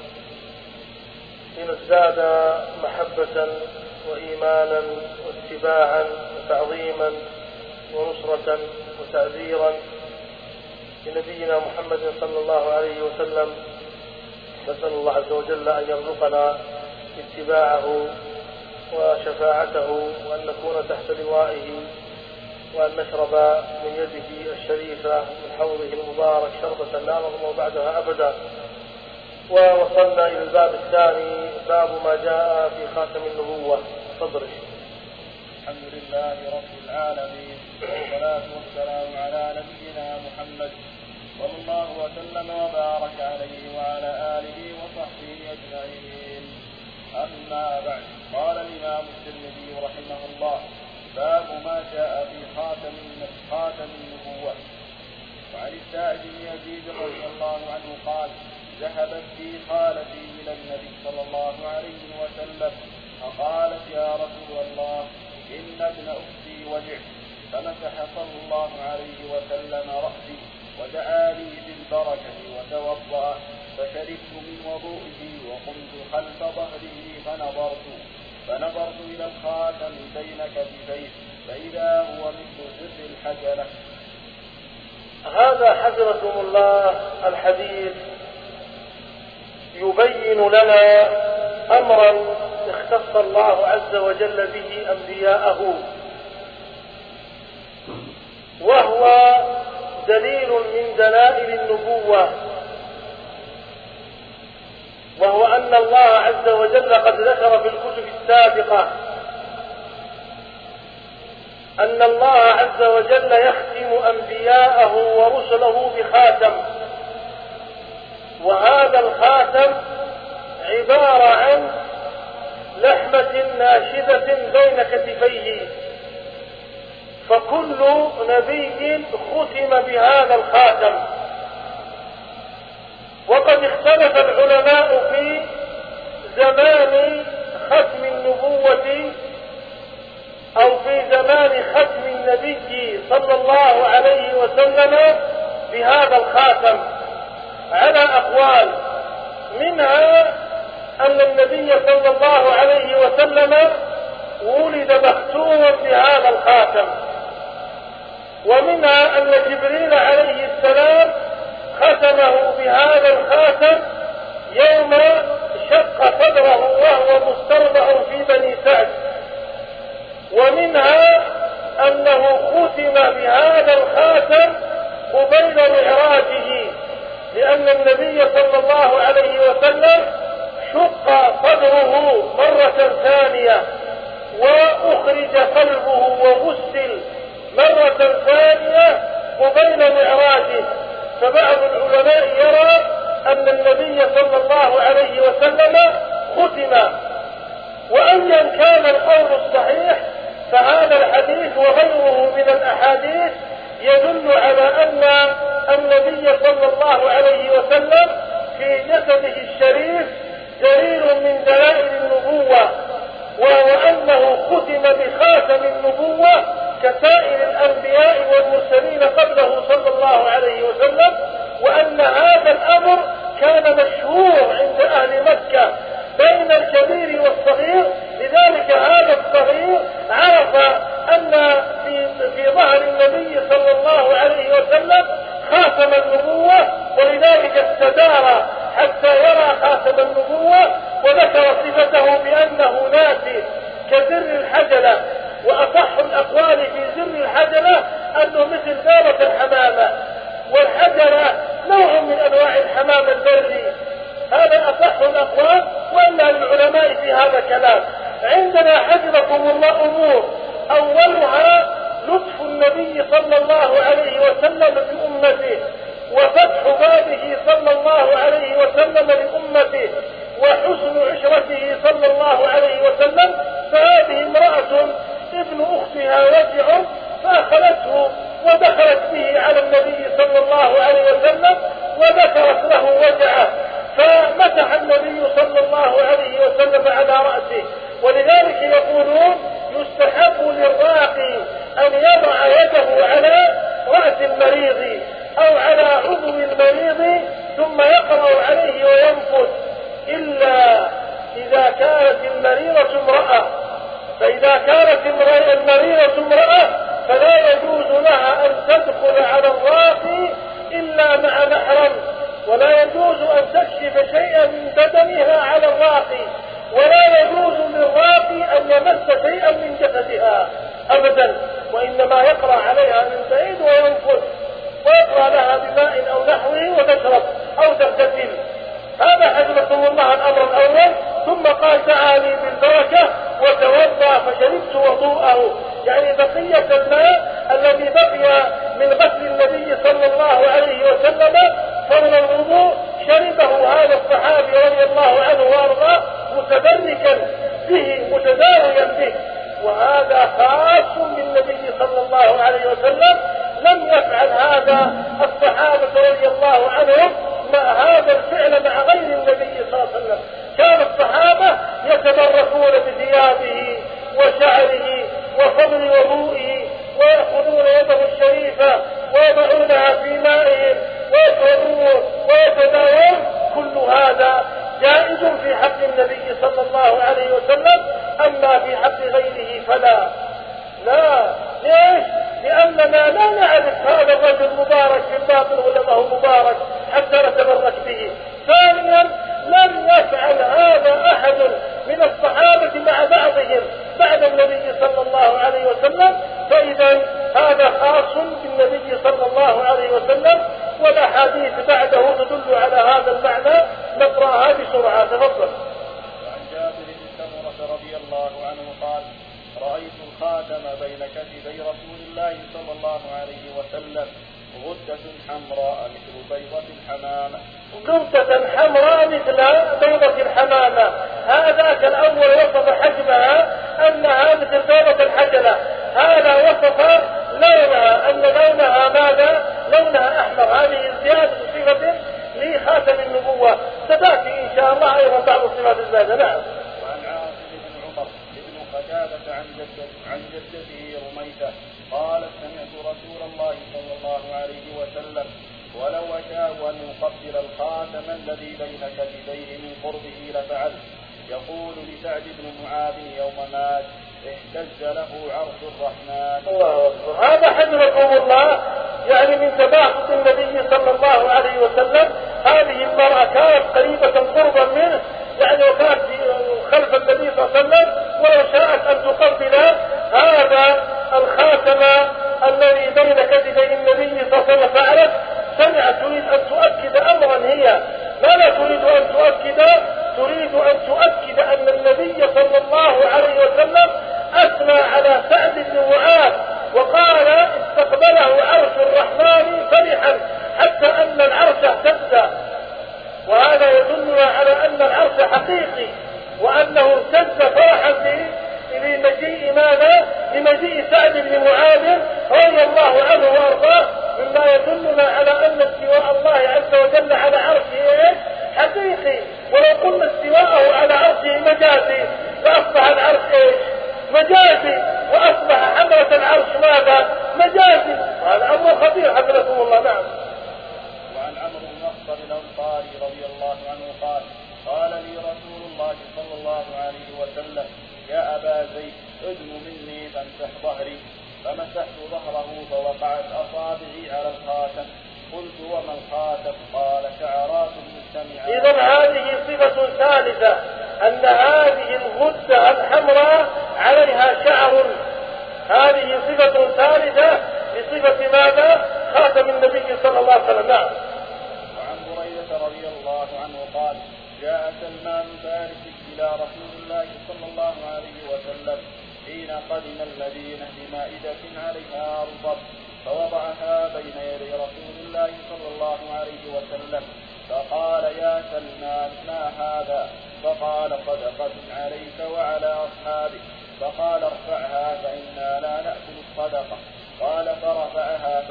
لنزداد محبة وإيمانا واتباعا وتعظيما ونصرة وتأذيرا لنبينا محمد صلى الله عليه وسلم. نسأل الله عز وجل أن يرزقنا اتباعه وشفاعته وأن نكون تحت لوائه وأن نشرب من يده الشريفة من حوضه المبارك شربة لا نظمأ بعدها أبدا. ووصلنا إلى الباب الثاني باب ما جاء في خاتم النبوة. تفضل. الحمد لله رب العالمين والصلاة والسلام على نبينا محمد صلى الله وسلم وبارك عليه وعلى آله وصحبه أجمعين. أما بعد، قال الإمام الترمذي رحمه الله: باب ما جاء في خاتم النبوة. يزيد رضي الله عنه قال: ذهبت بي خالتي إلى النبي صلى الله عليه وسلم فقالت: يا رسول الله إن ابن أختي وجع، فمسح صلى الله عليه وسلم رأسي ودعا لي بالبركة وتوضأ، فشربت من وضوئه وقمت خلف ظهره فنظرت إلى الخاتم بين كتفيه فإذا هو مثل زر الحجلة. هذا حفظكم الله الحديث يبين لنا أمرا اختص الله عز وجل به أنبياءه، وهو دليل من دلائل النبوة، وهو أن الله عز وجل قد ذكر في الكتب السابقة أن الله عز وجل يختم أنبياءه ورسله بخاتم، وهذا الخاتم عبارة عن لحمة ناشدة بين كتفيه، فكل نبي ختم بهذا الخاتم. وقد اختلف العلماء في زمان ختم النبوة أو في زمان ختم النبي صلى الله عليه وسلم بهذا الخاتم على أقوال، منها أن النبي صلى الله عليه وسلم ولد مختوما بهذا الخاتم، ومنها أن جبريل عليه السلام ختمه بهذا الخاتم يوم شق صدره وهو مسترضع في بني سعد، ومنها أنه ختم بهذا الخاتم قبيل معراجه، لأن النبي صلى الله عليه وسلم شق صدره مرة ثانية وأخرج قلبه وغسل مرة ثانية قبيل معراجه. فبعض العلماء يرى أن النبي صلى الله عليه وسلم ختم، وأيا كان القول الصحيح فهذا الحديث وغيره من الأحاديث يدل على أن النبي صلى الله عليه وسلم في جسده الشريف دليل من دلائل النبوة، وهو أنه ختم بخاتم النبوة كسائر الأنبياء والمرسلين قبله صلى الله عليه وسلم، وأن هذا الأمر كان مشهور عند أهل مكة بين الكبير والصغير، لذلك هذا الصغير عرف أن في ظهر النبي صلى الله عليه وسلم خاتم النبوة، ولذلك استدار حتى يرى خاتم النبوة، وذكر صفته بأنه ناسي كزر الحجلة، وأصح الأقوال في زر الحجلة أنه مثل ذرة الحمامة، والحجلة نوع من أنواع الحمام البري، هذا أصح الأقوال، وأن للعلماء في هذا كلام. عندنا حفظكم الله أمور، أولها لطف النبي صلى الله عليه وسلم بأمته، وفتح بابه صلى الله عليه وسلم لأمته، وحسن عشرته صلى الله عليه وسلم. فهذه امرأة ابن أختها وجع فأخذته ودخلت به على النبي صلى الله عليه وسلم وذكرت له وجعه، فمسح النبي صلى الله عليه وسلم على رأسه. ولذلك يقولون يستحب للراقي أن يضع يده على رأس المريض أو على عضو المريض ثم يقرأ عليه وينفث، إلا إذا كانت المريضة امرأة، فإذا كانت المريضة امرأة فلا يجوز لها أن تدخل على الراقي إلا مع محرم، ولا يجوز أن تكشف شيئا من بدنها على الراقي، ولا يجوز للراقي أن يمس شيئا من جسدها أبدا، وإنما يقرأ عليها من بعيد وينفث، ويقرأ لها بماء أو نحوه وتشرب أو تغتسل. هذا حفظكم الله الأمر الأول. ثم قال: دعا لي بالبركة وتوضأ فشربت وضوءه، يعني بقية الماء الذي بقي من غسل النبي صلى الله عليه وسلم فضل الوضوء شربه هذا الصحابي رضي الله عنه وارضاه متبركا به متداويا به، وهذا خاص بالنبي صلى الله عليه وسلم. لم يفعل هذا الصحابة رضي الله لا. ليش؟ لأننا لا نعرف هذا الرجل مبارك في الباطن ولا ما هو مبارك حتى نتبرك به. ثانيا لم يفعل هذا أحد من الصحابة مع بعضهم بعد النبي صلى الله عليه وسلم، فإذا هذا خاص بالنبي صلى الله عليه وسلم، والأحاديث بعده تدل على هذا المعنى. نقرأها بسرعة. تفضل. وعن جابر بن سمرة رضي الله عنه قال: رأيت الخاتم بين كتفي رسول الله صلى الله عليه وسلم غدة حمراء مثل بيضة الحمامة. غدة حمراء مثل بيضة الحمامة. هذاك الأول وصف حجمها أنها مثل بيضة الحجلة، هذا وصف لونها أن لونها ماذا؟ لونها أحمر. هذه زيادة صفة لخاتم النبوة، ستأتي إن شاء الله أيضا بعض الصفات الزادة. نعم. وعن عاصم بن عمر بن قتادة عن جدته رميثة قالت: سمعت رسول الله صلى الله عليه وسلم ولو أشاء أن يقبل الخاتم الذي بين كتفيه من قربه لفعل، يقول لسعد بن معاذ يوم مات: اهتز له عرش الرحمن. الله أكبر. هذا حجركم الله يعني من تباعد النبي صلى الله عليه وسلم. هذه المرأة كانت قريبة قربا منه، يعني وكانت خلف النبي صلى الله عليه وسلم، ولو شاءت أن تقبل هذا الخاتم الذي بين كتفي النبي صلى الله عليه وسلم فعلت. سمعت تريد أن تؤكد أمرا، هي لا تريد أن تؤكد، تريد أن تؤكد أن النبي صلى الله عليه وسلم أثنى على سعد بن معاذ وقال: استقبله عرش الرحمن فرحا حتى أن العرش اهتز. وهذا يدلنا على أن العرش حقيقي وأنه اهتز فرحا لمجيء ماذا؟ لمجيء سعد بن معاذ رضي الله عنه وارضاه، مما يدلنا على أن استواء الله عز وجل على عرشه حقيقي. ولو قلنا استواءه على عرشه مجازي فأصبح العرش مجازي، وأصبح حملة العرش ماذا؟ مجازي. وهذا أمر خطير حفظكم الله. نعم. وعن عمرو بن مخطر الأنصاري رضي الله عنه قال: قال لي رسول الله صلى الله عليه وسلم: يا أبا زيد ادن مني فامسح ظهري، فمسحت ظهره فوقعت أصابعي على الخاتم. قلت: وما الخاتم؟ قال: شعرات مجتمعات. إذن هذه صفة ثالثة، أن هذه الغدة الحمراء عليها شعر. هذه صفة ثالثة لصفة ماذا؟ خاتم النبي صلى الله عليه وسلم. نعم. وعن بريدة رضي الله عنه قال: جاء سلمان الفارسي إلى رسول الله صلى الله عليه وسلم حين قدم المدينة بمائدة عليها رطب، فوضعها بين يدي رسول الله صلى الله عليه وسلم، فقال: يا سلمان ما هذا؟ فقال: صدقة عليك وعلى أصحابك. فقال: ارفعها فإنا لا نأكل الصدقة. قال: فرفعها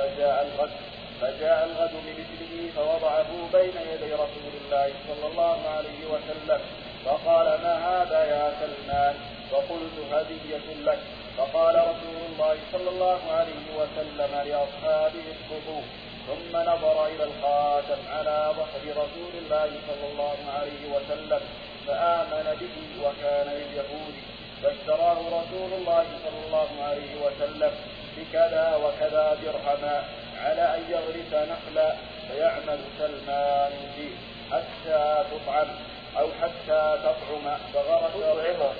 فجاء الغد بمثله فوضعه بين يدي رسول الله صلى الله عليه وسلم، فقال: ما هذا يا سلمان؟ فقلت: هدية لك. فقال رسول الله صلى الله عليه وسلم لأصحابه: اسقطوا. ثم نظر إلى الخاتم على ظهر رسول الله صلى الله عليه وسلم فآمن به وكان لليهود، فاشتراه رسول الله صلى الله عليه وسلم بكذا وكذا درهما على أن يغرس نخلا فيعمل سلمان فيه حتى تطعم أو حتى تطعم، فغرس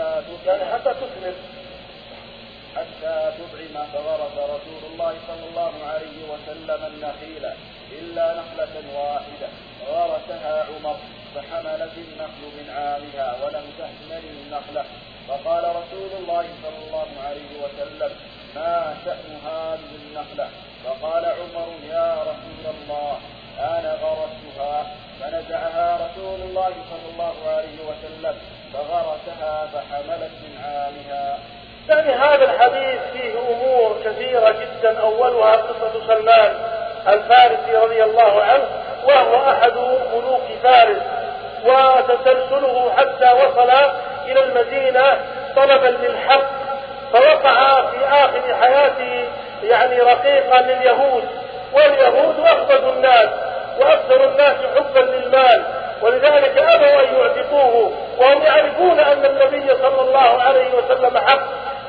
حتى تطعم فغرس رسول الله صلى الله عليه وسلم النخيل إلا نخلة واحدة غرسها عمر، فحملت النخل من عامها ولم تحمل النخلة. فقال رسول الله صلى الله عليه وسلم: ما شأن هذه النخلة؟ فقال عمر: يا رسول الله أنا غرستها. فنزعها رسول الله صلى الله عليه وسلم فغرسها فحملت من عامها. يعني هذا الحديث فيه أمور كثيرة جدا. أولها قصة سلمان الفارسي رضي الله عنه، وهو أحد ملوك فارس، وتسلسله حتى وصل إلى المدينة طلبا للحق، فوقع في آخر حياته يعني رقيقا لليهود، واليهود أخبث الناس وأكثر الناس حبا للمال، ولذلك أبوا أن يعتقوه، وهم يعرفون أن النبي صلى الله عليه وسلم حق،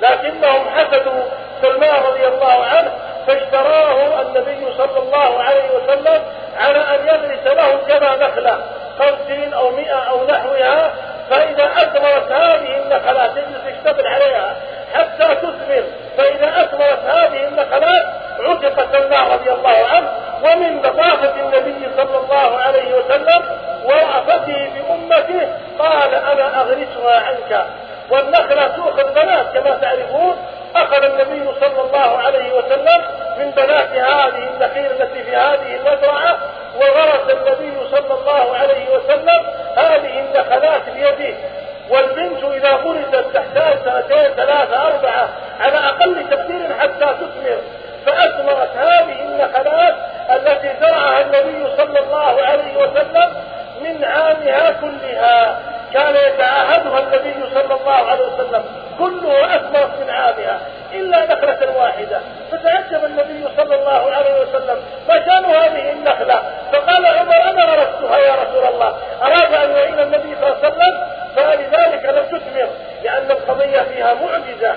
لكنهم حسدوا سلمان رضي الله عنه، فاشتراه النبي صلى الله عليه وسلم على أن يغرس له كما نخلة 50 أو 100 أو نحوها، فإذا أثمرت هذه النخلات يجلس يشتغل عليها حتى تثمر، فإذا أثمرت هذه النخلات عتق سلمان رضي الله عنه. ومن لطافة النبي صلى الله عليه وسلم ورأفته بأمته قال أنا أغرسها عنك. والنخلة تؤخذ بنات كما تعرفون، أخذ النبي صلى الله عليه وسلم من بنات هذه النخيل التي في هذه المزرعة، وغرس النبي صلى الله عليه وسلم هذه النخلات بيده. والبنت إذا غرست تحتاج 2 3 4 على أقل تقدير حتى تثمر، فأثمرت هذه النخلات التي زرعها النبي صلى الله عليه وسلم من عامها كلها، كان يتعاهدها النبي صلى الله عليه وسلم، كله أثمرت من عامها إلا نخلة واحدة. فتعجب النبي صلى الله عليه وسلم ما شان هذه النخلة، فقال عمر أنا غرستها يا رسول الله. أراد أن يعين النبي صلى الله عليه وسلم، فلذلك لم تثمر، لأن القضية فيها معجزة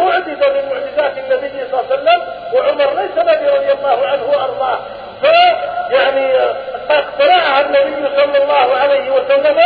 من معجزات النبي صلى الله عليه وسلم، وعمر ليس نبي رضي الله عنه وأرضاه، فيعني اقترعها النبي صلى الله عليه وسلم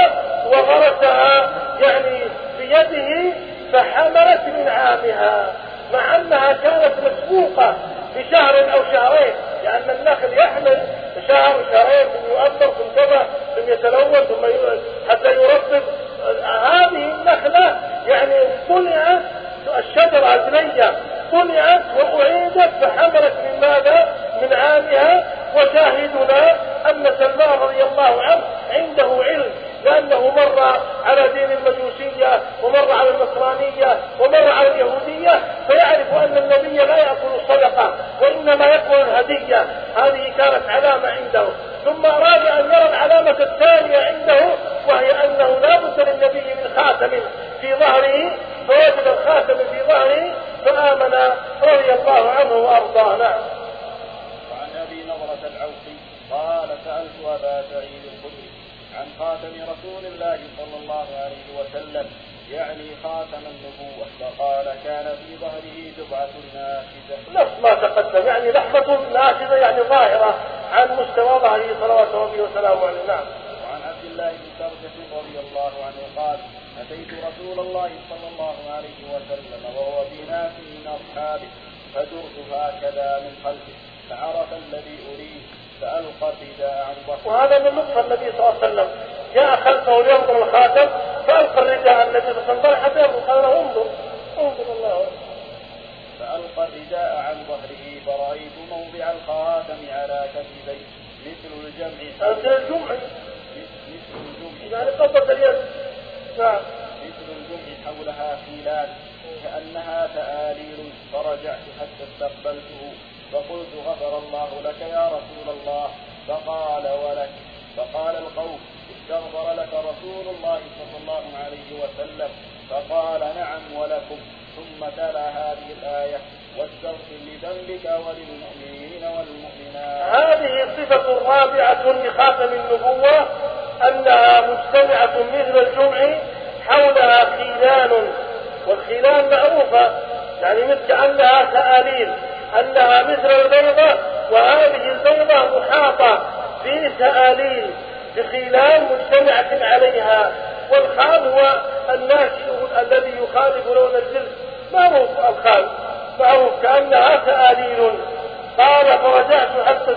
وغرسها يعني بيده، فحملت من عامها، مع أنها كانت مسبوقة بشهر أو شهرين، لأن النخل يحمل شهر شهرين ثم يؤثر ثم كذا ثم يتلون ثم حتى يرطب. هذه النخلة يعني طلعت الشجرة البنية طلعت وأعيدت فحملت من ماذا؟ من عامها. وشاهدنا أن سلمان رضي الله عنه عنده علم، لأنه مر على دين المجوسية ومر على النصرانية ومر على اليهودية، فيعرف أن النبي لا يأكل الصدقة وإنما يأكل الهدية. هذه كانت علامة عنده. ثم أراد أن يرى العلامة الثانية عنده، وهي أنه لا بد للنبي من خاتم في ظهره، فوجد الخاتم في ظهره فآمن رضي الله عنه وأرضاه. وعن أبي نضرة العوفي قال سألت أبا سعيد الخدري عن خاتم رسول الله صلى الله عليه وسلم، يعني خاتم النبوة، فقال كان في ظهره جبعة ناشزة. نفس ما تقدم، يعني لحظة ناشزة يعني ظاهرة عن مستوى ظهره صلوات ربي وسلامه عليه. نعم. وعن عبد الله بن سرجة رضي الله عنه قال أتيت رسول الله صلى الله عليه وسلم وهو في ناس من أصحابه، فدرت هكذا من خلفه فعرف الذي أريد فألقى الرداء عن ظهره. وهذا من لطف النبي صلى الله عليه وسلم، جاء خلفه لينظر الخاتم فألقى الرداء عن النبي صلى الله عليه وسلم حتى ينظر، قال انظر الله، فألقى الرداء عن ظهره فرأيت موضع الخاتم على كتفيه مثل الجمع يعني قبضة اليد. نعم. مثل الجمع حولها خيلان كأنها تآليل، فرجعت حتى استقبلته فقلت غفر الله لك يا رسول الله، فقال ولك. فقال القوم استغفر لك رسول الله صلى الله عليه وسلم، فقال نعم ولكم، ثم تلا هذه الآية واستغفر لذنبك وللمؤمنين والمؤمنات. هذه صفة رابعة لخاتم النبوة، أنها مجتمعة مثل الجمع حولها خيلان، والخيلان معروفة يعني مثل كأنها تآليل، أنها مثل البيضة، وهذه البيضة محاطة بتآليل بخيلان مجتمعة عليها. والخال هو الناشئ الذي يخالف لون الجلد، معروف الخال معروف كأنها تآليل. قال فرجعت حتى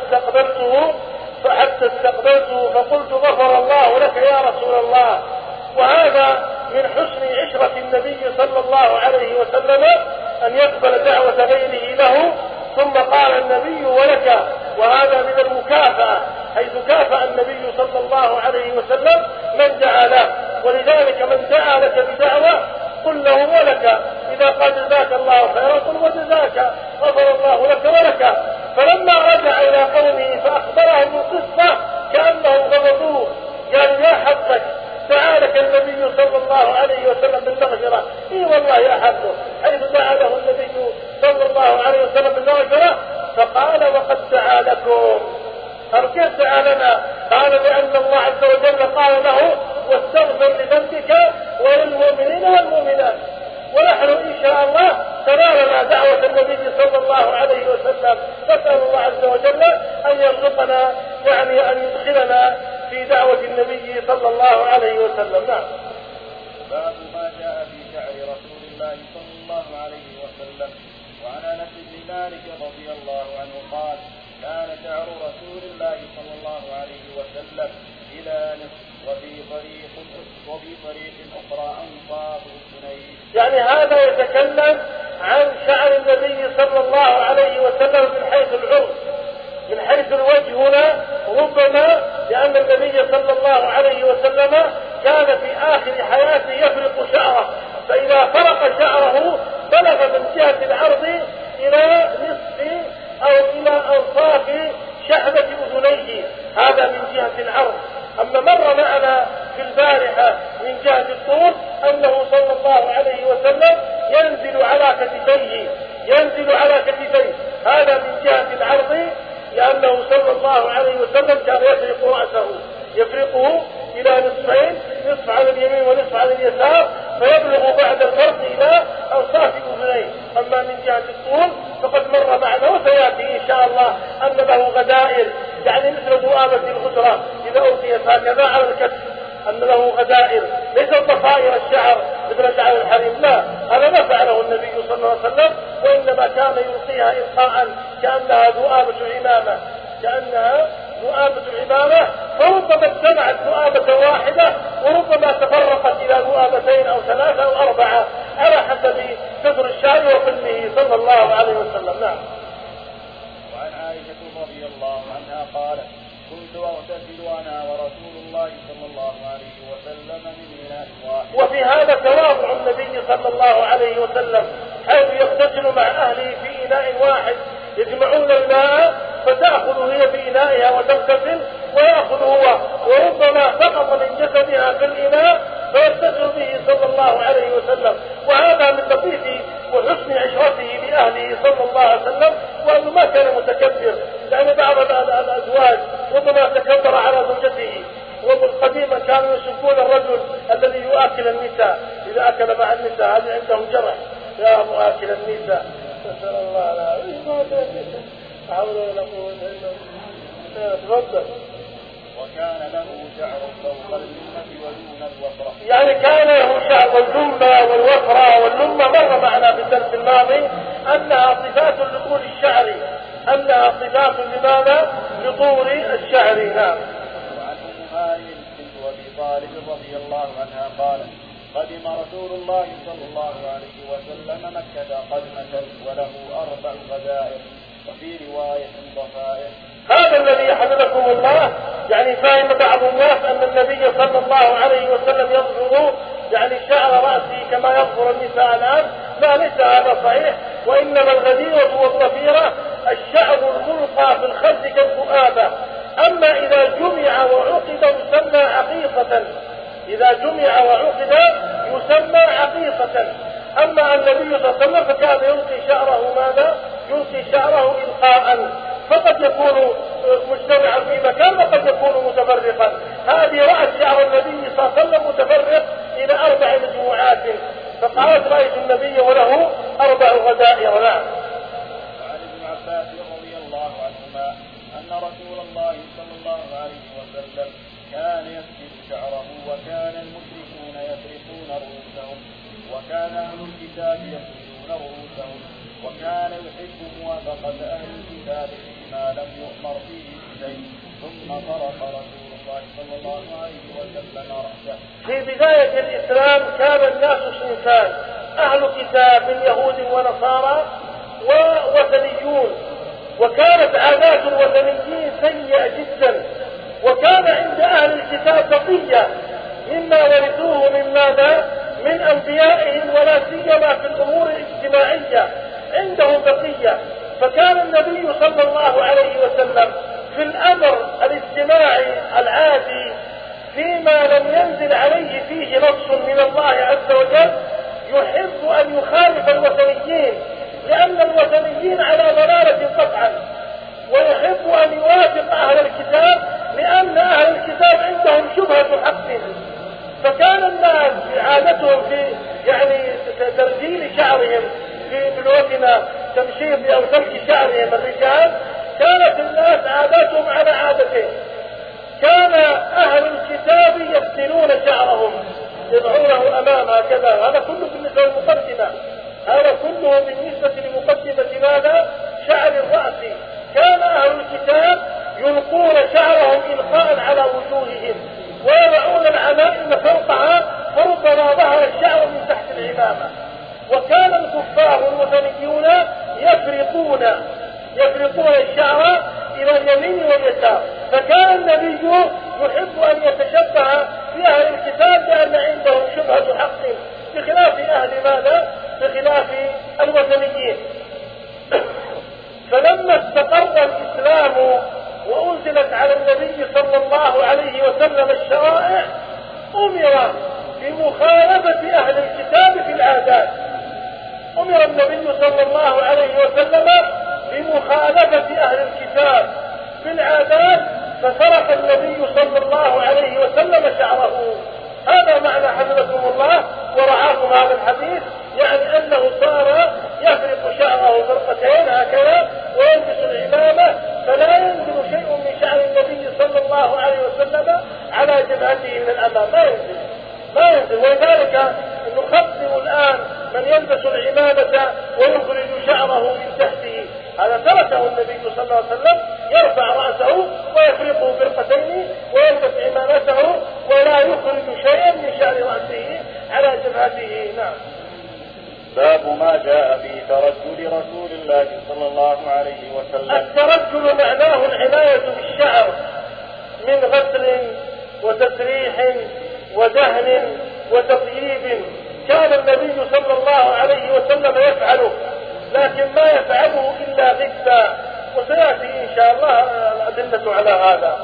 استقبلته فقلت غفر الله لك يا رسول الله. وهذا من حسن عشرة النبي صلى الله عليه وسلم أن يقبل دعوة غيره له. ثم قال النبي ولك، وهذا من المكافأة، حيث كافأ النبي صلى الله عليه وسلم من دعا له. ولذلك من دعا لك بدعوة قل له ولك، إذا قال جزاك الله خيرا قل وجزاك، غفر الله لك ولك. فلما رجع إلى قومه فأخبرهم القصة كأنهم غضبوه، يعني يا حقك دعالك النبي صلى الله عليه وسلم بالمغفرة. إيه والله أحبه، حيث دعا له النبي صلى الله عليه وسلم بالمغفرة. فقال وقد دعا لكم. قال كيف دعا لنا؟ قال لأن الله عز وجل قال له واستغفر لذنبك وللمؤمنين والمؤمنات. ونحن إن شاء الله تنالنا دعوة النبي صلى الله عليه وسلم. نسأل الله عز وجل أن يرزقنا يعني أن يدخلنا في دعوة النبي صلى الله عليه وسلم. نعم. باب ما جاء في شعر رسول الله صلى الله عليه وسلم. وعن أنس بن مالك رضي الله عنه قال: كان شعر رسول الله صلى الله عليه وسلم إلى نصف وفي طريق أخرى أنصاف السنين. يعني هذا يتكلم عن شعر النبي صلى الله عليه وسلم من حيث العرض، من حيث الوجه هنا ربما لأن النبي صلى الله عليه وسلم كان في آخر حياته يفرق شعره، فإذا فرق شعره بلغ من جهة العرض إلى نصف أو إلى أنصاف شحمة أذنيه، هذا من جهة العرض. أما مر معنا في البارحة من جهة الطول أنه صلى الله عليه وسلم ينزل على كتفيه، هذا من جهة العرض، لأنه صلى الله عليه وسلم كان يفرق رأسه، يفرقه إلى نصفين، نصف على اليمين ونصف على اليسار، فيبلغ بعد الفرق إلى أنصاف أذنيه. أما من جهة الطول فقد مر معنا وسيأتي إن شاء الله أن له غدائر، يعني مثل ذؤابة الغدرة إذا أوتيت هكذا على الكتف، أن له غدائر ليس ضفائر الشعر مثل شعر الحريم، لا، هذا ما فعله النبي صلى الله عليه وسلم، وإنما كان يلقيها إلقاء كأنها ذؤابة عمامة، فربما اجتمعت ذؤابة واحدة وربما تفرقت إلى ذؤابتين أو ثلاثة أو أربعة على حسب كثر الشعر وقلمه صلى الله عليه وسلم. نعم. وعن عائشة رضي الله عنها قالت: كنت أغتسل أنا ورسول الله صلى الله عليه وسلم من إناء واحد. وفي هذا تواضع النبي صلى الله عليه وسلم، حيث يغتسل مع أهله في إناء واحد، يجمعون الماء فتأخذ هي في إنائها وتغتسل ويأخذ هو، وربما سقط من جسدها في الإناء فيغتسل به صلى الله عليه وسلم. وهذا من لطيف وحسن عشرته بأهله صلى الله عليه وسلم، وأنه ما كان متكبر، لأن بعض الأزواج ربما تكبر على زوجته، وقديما كانوا يشوفون الرجل الذي يؤكل النساء، إذا أكل مع النساء هذه عندهم جرح، يا مؤكل النساء، نسأل الله العافية. حول ولا قوة إلا بالله. تفضل. وكان له شعر فوق اللمة ودون الوفرة. يعني كان له شعر واللمة والوفرة، واللمة مر معنا في الدرس الماضي أنها صفات لطول الشعر، أنها صفات لماذا؟ لطول الشعر. نعم. وعن أم هانئ بنت أبي طالب رضي الله عنها قالت: قدم رسول الله صلى الله عليه وسلم مكة قدمة وله 4 غدائر، وفي رواية ضفائر. هذا الذي يحمدكم الله، يعني فهم بعض الناس أن النبي صلى الله عليه وسلم يظهر يعني شعر رأسه كما يظهر النساء الآن، لا، ليس هذا صحيح، وإنما الغديرة والضفيرة الشعر الملقى في الخد كالذؤابة. أما إذا جمع وعقد يسمى عقيقة، إذا جمع وعقد يسمى عقيقة. أما النبي صلى الله عليه وسلم فكان يلقي شعره ماذا؟ يلقي شعره إلقاء، فقد يكون مجتمعا في مكان وقد يكون متفرقا. هذه رأت شعر النبي صلى الله عليه وسلم متفرق إلى 4 مجموعات، فقالت رأيت النبي وله 4 غدائر. نعم. وعن ابن عباس رضي الله عنهما أن رسول الله صلى الله عليه وسلم كان يسجد شعره، وكان المشركون يفرقون رؤوسهم، وكان أهل الكتاب يسجدون رؤوسهم، وكان يحب موافقة أهل الكتاب فيما لم يؤمر فيه بشيء، ثم فرق رسول الله صلى الله عليه وسلم رأسه. في بداية الإسلام كان الناس صنفان: أهل كتاب من يهود ونصارى، ووثنيون، وكانت عادات الوثنيين سيئة جدا، وكان عند أهل الكتاب بقية مما ورثوه من ماذا؟ من أنبيائهم، ولا سيما في الأمور الاجتماعية عندهم بقية. فكان النبي صلى الله عليه وسلم في الأمر الاجتماعي العادي فيما لم ينزل عليه فيه نص من الله عز وجل يحب أن يخالف الوثنيين، لأن الوثنيين على ضلالة قطعا، ويحب أن يوافق أهل الكتاب لأن أهل الكتاب عندهم شبهة حق. فكان الناس عادتهم في يعني ترجيح تمشيط أو ترك شعرهم الرجال، كانت الناس عاداتهم على عادتين. كان أهل الكتاب يفتنون شعرهم، يضعونه أمام هكذا، هذا كله بالنسبة للمقدمة، هذا كله بالنسبة لمقدمة ماذا؟ شعر الرأس. كان أهل الكتاب يلقون شعرهم إلقاء على وجوههم ويضعون العمائم فوقها، فربما ظهر الشعر من تحت العمامة. وكان الكفار والوثنيون يفرقون الشعر إلى اليمين واليسار. فكان النبي يحب أن يتشبه بأهل الكتاب لأن عندهم شبهة حق بخلاف أهل ماذا؟ بخلاف الوثنيين. فلما استقر الإسلام وأنزلت على النبي صلى الله عليه وسلم الشرائع، أمر بمخالفة أهل الكتاب في العادات. أمر النبي صلى الله عليه وسلم بمخالفة أهل الكتاب في العادات، فسرق النبي صلى الله عليه وسلم شعره. هذا معنى حفظكم الله ورعاكم هذا الحديث، يعني أنه صار يفرق شعره فرقتين هكذا ويلبس العمامة، فلا ينزل شيء من شعر النبي صلى الله عليه وسلم على جبهته من الأمام، ما ينزل. ولذلك نخطئ الآن من يلبس العمامة ويخرج شعره من تحته، هذا تركه النبي صلى الله عليه وسلم، يرفع رأسه ويفرقه فرقتين ويلبس عمامته ولا يخرج شيئا من شعر رأسه على جبهته. نعم. باب ما جاء في ترجل رسول الله صلى الله عليه وسلم. الترجل معناه العناية بالشعر من غسل وتسريح ودهن وتطييب. كان النبي صلى الله عليه وسلم يفعله، لكن ما يفعله إلا غبا، وسيأتي إن شاء الله الأدلة على هذا.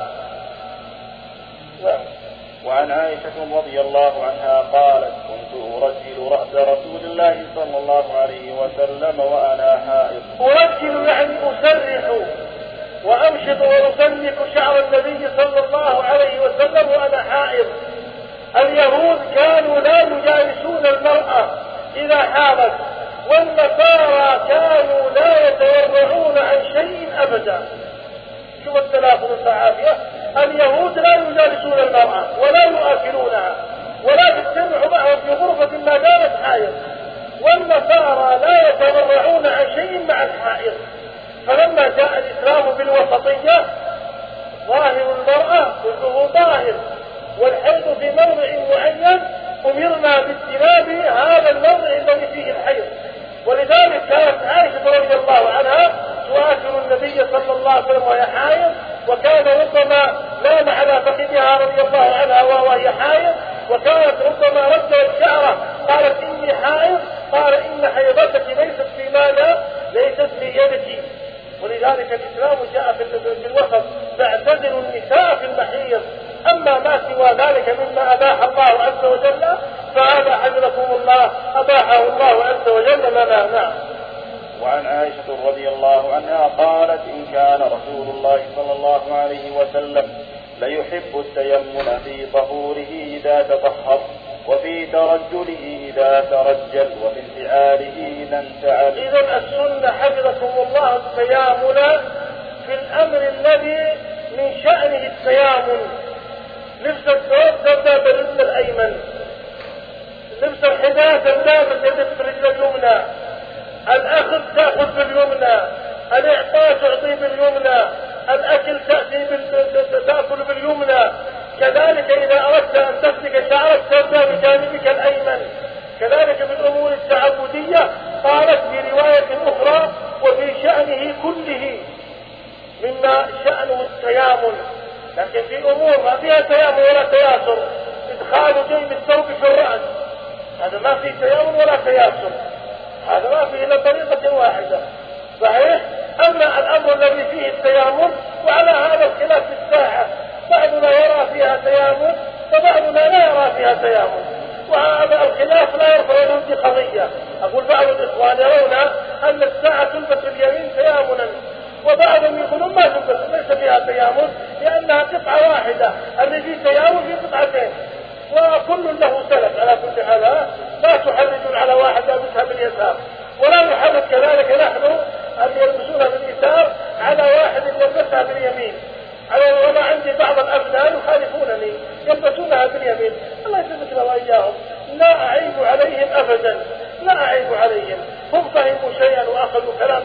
وعن عائشة رضي الله عنها قالت: كنت أرجل رأس رسول الله صلى الله عليه وسلم وأنا حائض. أرجل يعني أسرح وأمشط وأسلك شعر النبي صلى الله عليه وسلم وأنا حائض. اليهود كانوا لا يجالسون المرأة إذا حاضت، والنصارى كانوا لا يتورعون عن شيء أبدا. شوف التلافظ الصحابية، اليهود لا يجالسون المرأة ولا يؤكلونها ولا يجتمعوا معهم في غرفة ما دامت حائض، والنصارى لا يتورعون عن شيء مع الحائض. فلما جاء الإسلام بالوسطية، ظاهر المرأة كله ظاهر، والحيض في موضع معين أمرنا باجتناب هذا الموضع الذي فيه الحيض. ولذلك كانت عائشة رضي الله عنها تؤثر النبي صلى الله عليه وسلم وهي حائض، وكان ربما نام على فخذها رضي الله عنها وهي حائض، وكانت ربما رجلت شعره قالت إني حائض، قال إن حيضتك ليست في ماذا؟ ليست في يدك. ولذلك الإسلام جاء في الوسط، فاعتزلوا النساء في المحيض. أما ما سوى ذلك مما أباح الله عز وجل فهذا حفظكم الله أباحه الله عز وجل لنا. نعم. وعن عائشة رضي الله عنها قالت: إن كان رسول الله صلى الله عليه وسلم ليحب التيمم في طهوره إذا تطهر، وفي ترجله إذا ترجل، وفي انفعاله إذا انفعل. إذن السنة حفظكم الله التيامن في الأمر الذي من شأنه التيامن. لبس الثوب تبدأ بالرجل الأيمن، لبس الحذاء تبدأ بالرجل اليمنى، الأخذ تأخذ باليمنى، الإعطاء تعطي باليمنى، الأكل تأكل باليمنى. كذلك إذا أردت أن تسلك شعرك تبدأ بجانبك الأيمن. كذلك بالأمور التعبدية قالت في رواية أخرى: وفي شأنه كله، مما شأنه التيامن. لكن في أمور ما فيها تيامن ولا تياسر، إدخال جيب الثوب في الرأس، هذا ما فيه تيامن ولا تياسر، هذا ما فيه إلا طريقة واحدة. صحيح؟ أما الأمر الذي فيه التيامن، وعلى هذا الخلاف في الساحة، بعضنا يرى فيها تيامن وبعضنا لا يرى فيها تيامن، وهذا الخلاف لا يرفع ضد قضية. أقول بعض الإخوان يرون أن الساعة تلبس اليمين تيامنا، وبعضهم يقولون ما تلبس، ليس فيها تيامن لأنها قطعة واحدة، اللي فيه تيامن في قطعتين، وكل له سلف. على كل حال لا تحرجون على واحد يلبسها باليسار، ولا نحرج كذلك نحن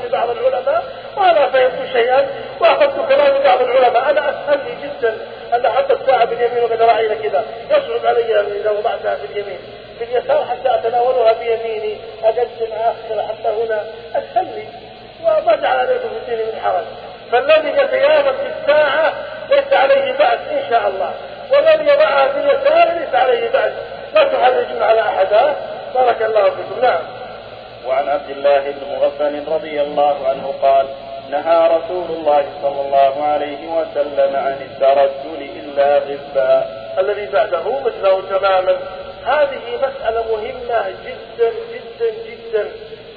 كلام بعض العلماء وأنا فهمت شيئا وأخذت كلام بعض العلماء. أنا أسهل لي جدا أن أحط الساعة باليمين وقد رأينا كذا، يصعب علي إذا وضعتها في اليمين باليسار حتى أتناولها بيميني، أقدم آخر حتى هنا، أسهل لي وما جعل عليكم في الدين من حرج. فالذي يتيامن في الساعة ليس عليه بأس إن شاء الله، والذي يضعها في اليسار ليس عليه بأس، لا تحرجون على أحدا. بارك الله فيكم. نعم. وعن عبد الله بن مغفل رضي الله عنه قال: نهى رسول الله صلى الله عليه وسلم عن الترجل إلا غبا. الذي بعده مثله تماما. هذه مسألة مهمة جدا جدا جدا،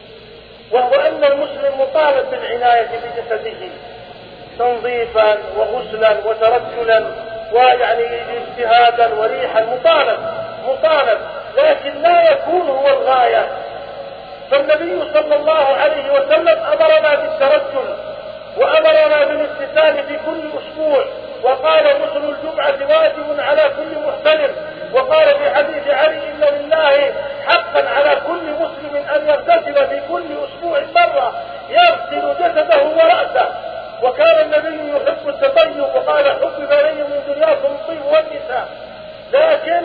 وهو أن المسلم مطالب بالعناية بجسده تنظيفا وغسلا وترجلا ويعني اجتهادا وريحا، مطالب، لكن لا يكون هو الغاية. فالنبي صلى الله عليه وسلم أمرنا بالترجل وأمرنا بالاغتسال في كل أسبوع، وقال غسل الجمعة واجب على كل محتلم، وقال في حديث علي: إن لله حقا على كل مسلم أن يغتسل في كل أسبوع مرة يغسل جسده ورأسه. وكان النبي يحب التطيب وقال: حبب إلي من دنياكم الطيب والنساء. لكن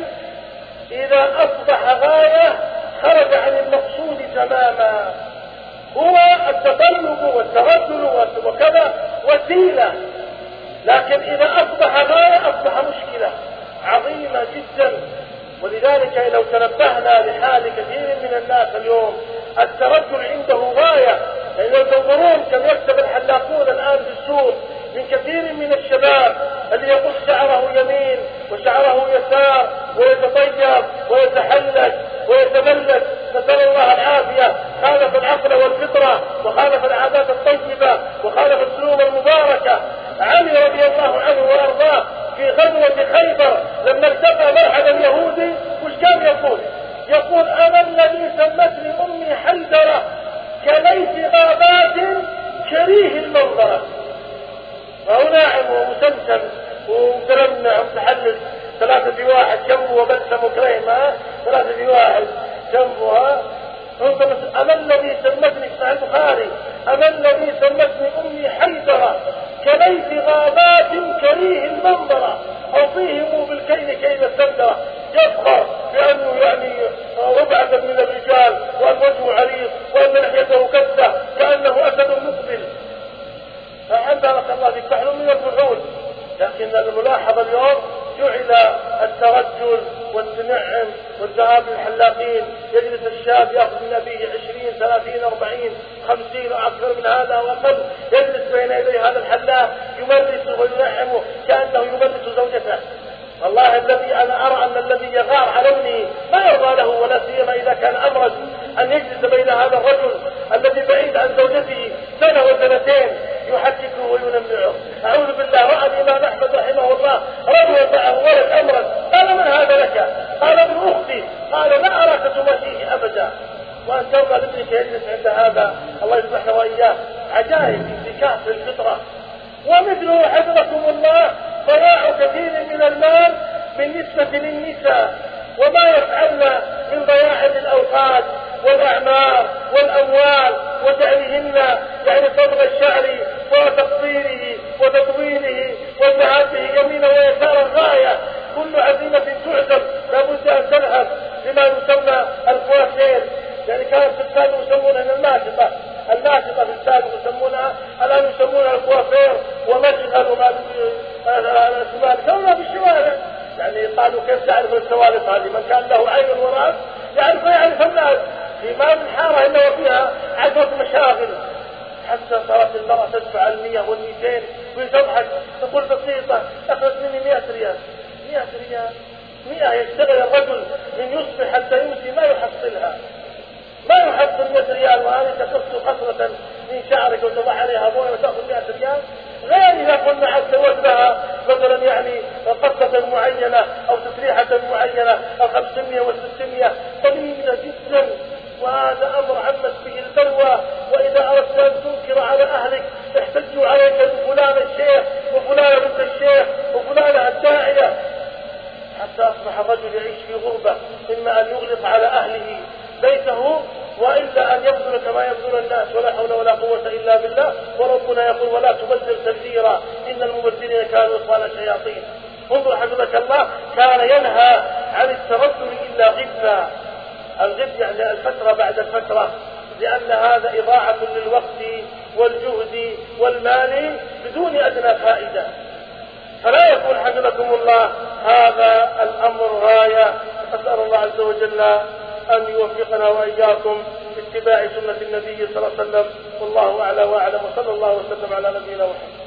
إذا أصبح غاية خرج عن المقصود تماما. هو التطيب والترجل وكذا وسيلة، لكن إذا أصبح غاية أصبح مشكلة عظيمة جدا. ولذلك لو تنبهنا لحال كثير من الناس اليوم الترجل عنده غاية، لأنه تنظرون كم يكتب الحلاقون الآن في السوق من كثير من الشباب اللي يقص شعره يمين وشعره يسار ويتطيب ويتحلج ويتملك، نسأل الله العافية. خالف العقل والفطرة وخالف العادات الطيبة وخالف السلوك المباركة. علي رضي الله عنه وأرضاه في غزوة خيبر لما التقى مرحبا اليهودي وش كان يقول: أنا الذي سمتني أمي حيدرة كليث غابات كريه المنظرة. فهو ناعم ومسمسم ومتلمع ومتحلل، 3 في 1 جنبه وبسم وكريمة، 3 في 1 جنبها. أنا الذي سمتني في البخاري: أنا الذي سمتني أمي حيدرة كليث غابات كريه المنظرة، أو فيهم بالكيل كيل السندرة. يفخر بأنه يعني ربعة من الرجال، وأن وجهه عريض، وأن لحيته كثة كأنه أسد مقبل. فعندنا الله في كحل من الفحول. لكن الملاحظة اليوم جعل الترجل والتنعم والذهاب للحلاقين. يجلس الشاب يأخذ من أبيه 20 30 40 50 وأكثر من هذا وأقل، يجلس بين يدي هذا الحلاق يملسه وينعمه كأنه يملس زوجته. والله الذي أنا أرى أن الذي يغار على ابنه ما يرضى له، ولا سيما إذا كان أمرج، أن يجلس بين هذا الرجل الذي بعيد عن زوجته 1 و2 يحككه وينمعه. أعوذ بالله. رأى الإمام أحمد رحمه الله رجل معه ولد أمرج، قال: من هذا لك؟ قال: ابن أختي. قال: لا أراك تمشيه أبدا، وأن ترضى بابنك يجلس عند هذا. الله يصلحنا وإياه. عجائب انتكاس للفطرة. ومثله حفظكم الله ضياع كثير من المال بالنسبة للنساء، وما يفعلن من ضياع للأوقات والأعمار والأموال وجعلهن يعني فضل الشعر وتقصيره وتطويله والذهاب به يمين ويسار غاية. كل عزيمة تعزم لابد أن تذهب لما يسمى الكوافير. يعني كانت في السابق يسمونها الماشطة في السابق يسمونها، الآن يسمونها الكوافير ومشغل وما الأسماء كلها بالشوارع. يعني قالوا: كيف تعرف السوالف هذه؟ من كان له عين وراس يعرف الناس. في ما من حارة إلا وفيها 10 مشاغل، حتى صارت المرأة تدفع 100 و200 وتضحك تقول: بسيطة، أخذت مني 100 ريال. 100 يشتغل الرجل من يصبح حتى يمسي ما يحصلها، ما يحصل 100 ريال، وهذه تقص قصرة من شعرك وتضع عليها ضوء وتأخذ 100 ريال. غير إذا قلنا عاد سوت لها مثلا يعني قصة معينة أو تسريحة معينة أو 500 و600 قليلة جدا. وهذا أمر عمت به البلوى. وإذا أردت أن تنكر على أهلك احتجوا عليك بفلان الشيخ وفلان بنت الشيخ وفلان الداعية، حتى أصبح الرجل يعيش في غربة، إما أن يغلق على أهله بيته وإلا أن يبذل كما يبذل الناس، ولا حول ولا قوة إلا بالله. وربنا يقول ولا تبذر تبذيرا إن المبذرين كانوا إخوان الشياطين. انظر حفظك الله، كان ينهى عن التردد إلا غبا. الغب يعني الفترة بعد الفترة، لأن هذا إضاعة للوقت والجهد والمال بدون أدنى فائدة. فلا يكون حفظكم الله هذا الأمر غاية. أسأل الله عز وجل أن يوفقنا وإياكم باتباع سنة النبي صلى الله عليه وسلم، والله أعلى وأعلم، وصلى الله وسلم على نبينا محمد.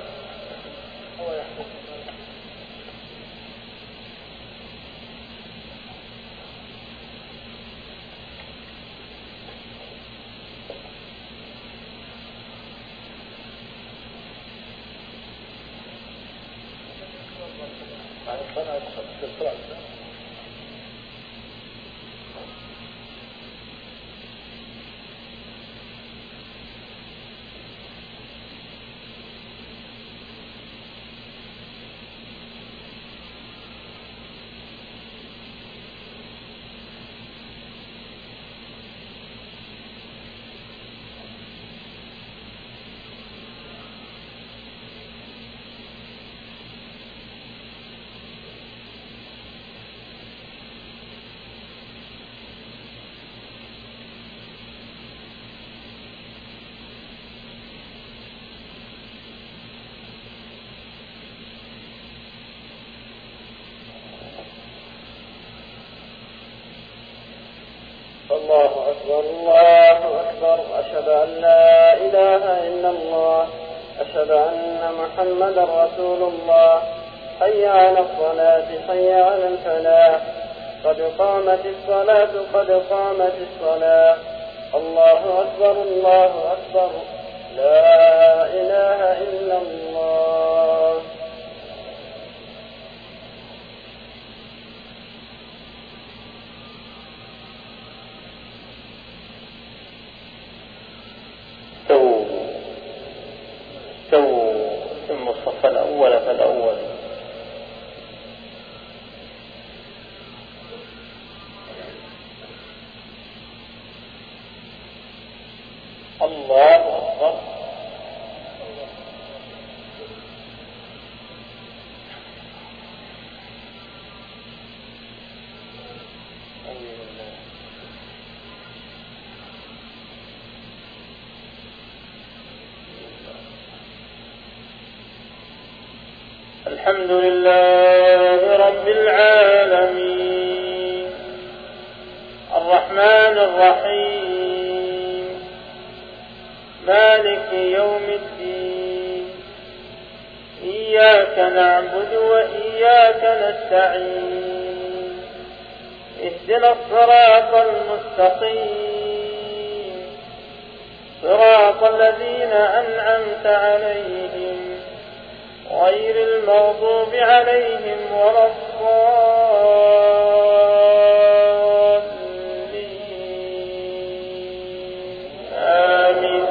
الله أكبر الله أكبر، أشهد أن لا إله إلا الله، أشهد أن محمدا رسول الله. حي على الصلاة حي على الفلاح، قد قامت الصلاة قد قامت الصلاة. الله أكبر الله أكبر، لا إله إلا الله. ثم الصف الأول فالأول. الله أكبر. الحمد لله رب العالمين، الرحمن الرحيم، مالك يوم الدين، إياك نعبد وإياك نستعين، اهدنا الصراط المستقيم، صراط الذين أنعمت عليهم غير المغضوب عليهم ولا الضالين، آمين.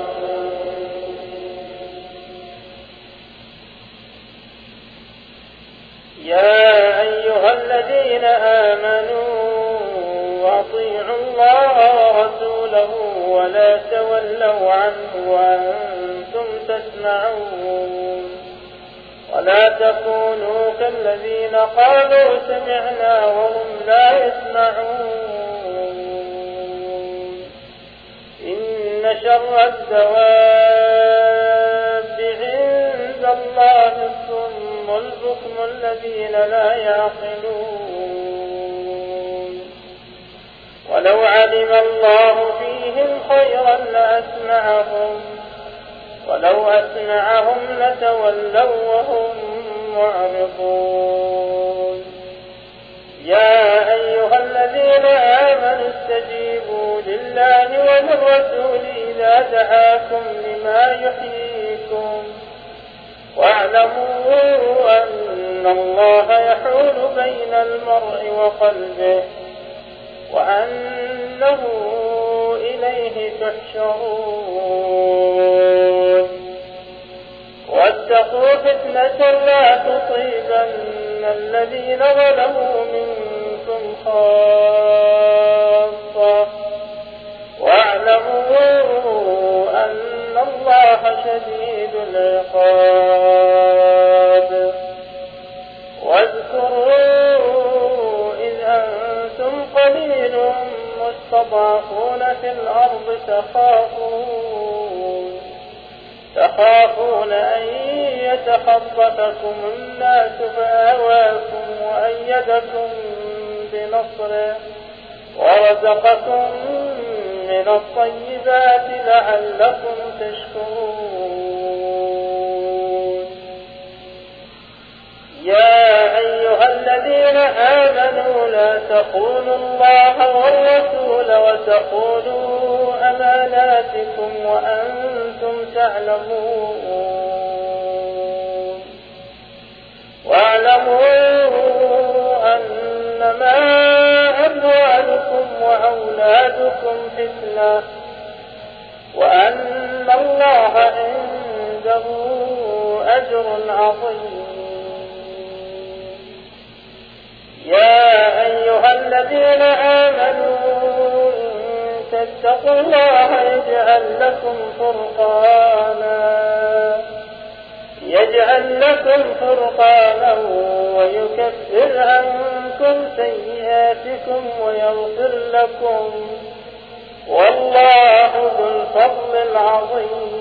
يا أيها الذين آمنوا أطيعوا الله ورسوله ولا تولوا عنه وأنتم تسمعون، ولا تكونوا كالذين قالوا سمعنا وهم لا يسمعون. إن شر الدواب عند الله الصم البكم الذين لا يعقلون. ولو علم الله فيهم خيرا لأسمعهم، ولو أسمعهم لتولوا وهم معرضون. يا أيها الذين آمنوا استجيبوا لله وللرسول إذا دعاكم لما يحييكم، واعلموا أن الله يحول بين المرء وقلبه وأنه إليه تحشرون. واتقوا فتنة لا تصيبن الذين ظلموا منكم خاصة شديد العقاب. واذكروا إذ أنتم قليل مستضعفون في الأرض تخافون أن يتخطفكم الناس فآواكم وأيدكم بنصره ورزقكم من الطيبات لعلكم تشكرون. يا أيها الذين آمنوا لا تخونوا الله والرسول وتخونوا أماناتكم وأنتم تعلمون. واعلموا أنما أموالكم وأولادكم فتنة وأن الله عنده أجر عظيم. يا أيها الذين آمنوا إن تتقوا الله يجعل لكم فرقانا ويكفر عنكم سيئاتكم ويغفر لكم والله ذو الفضل العظيم.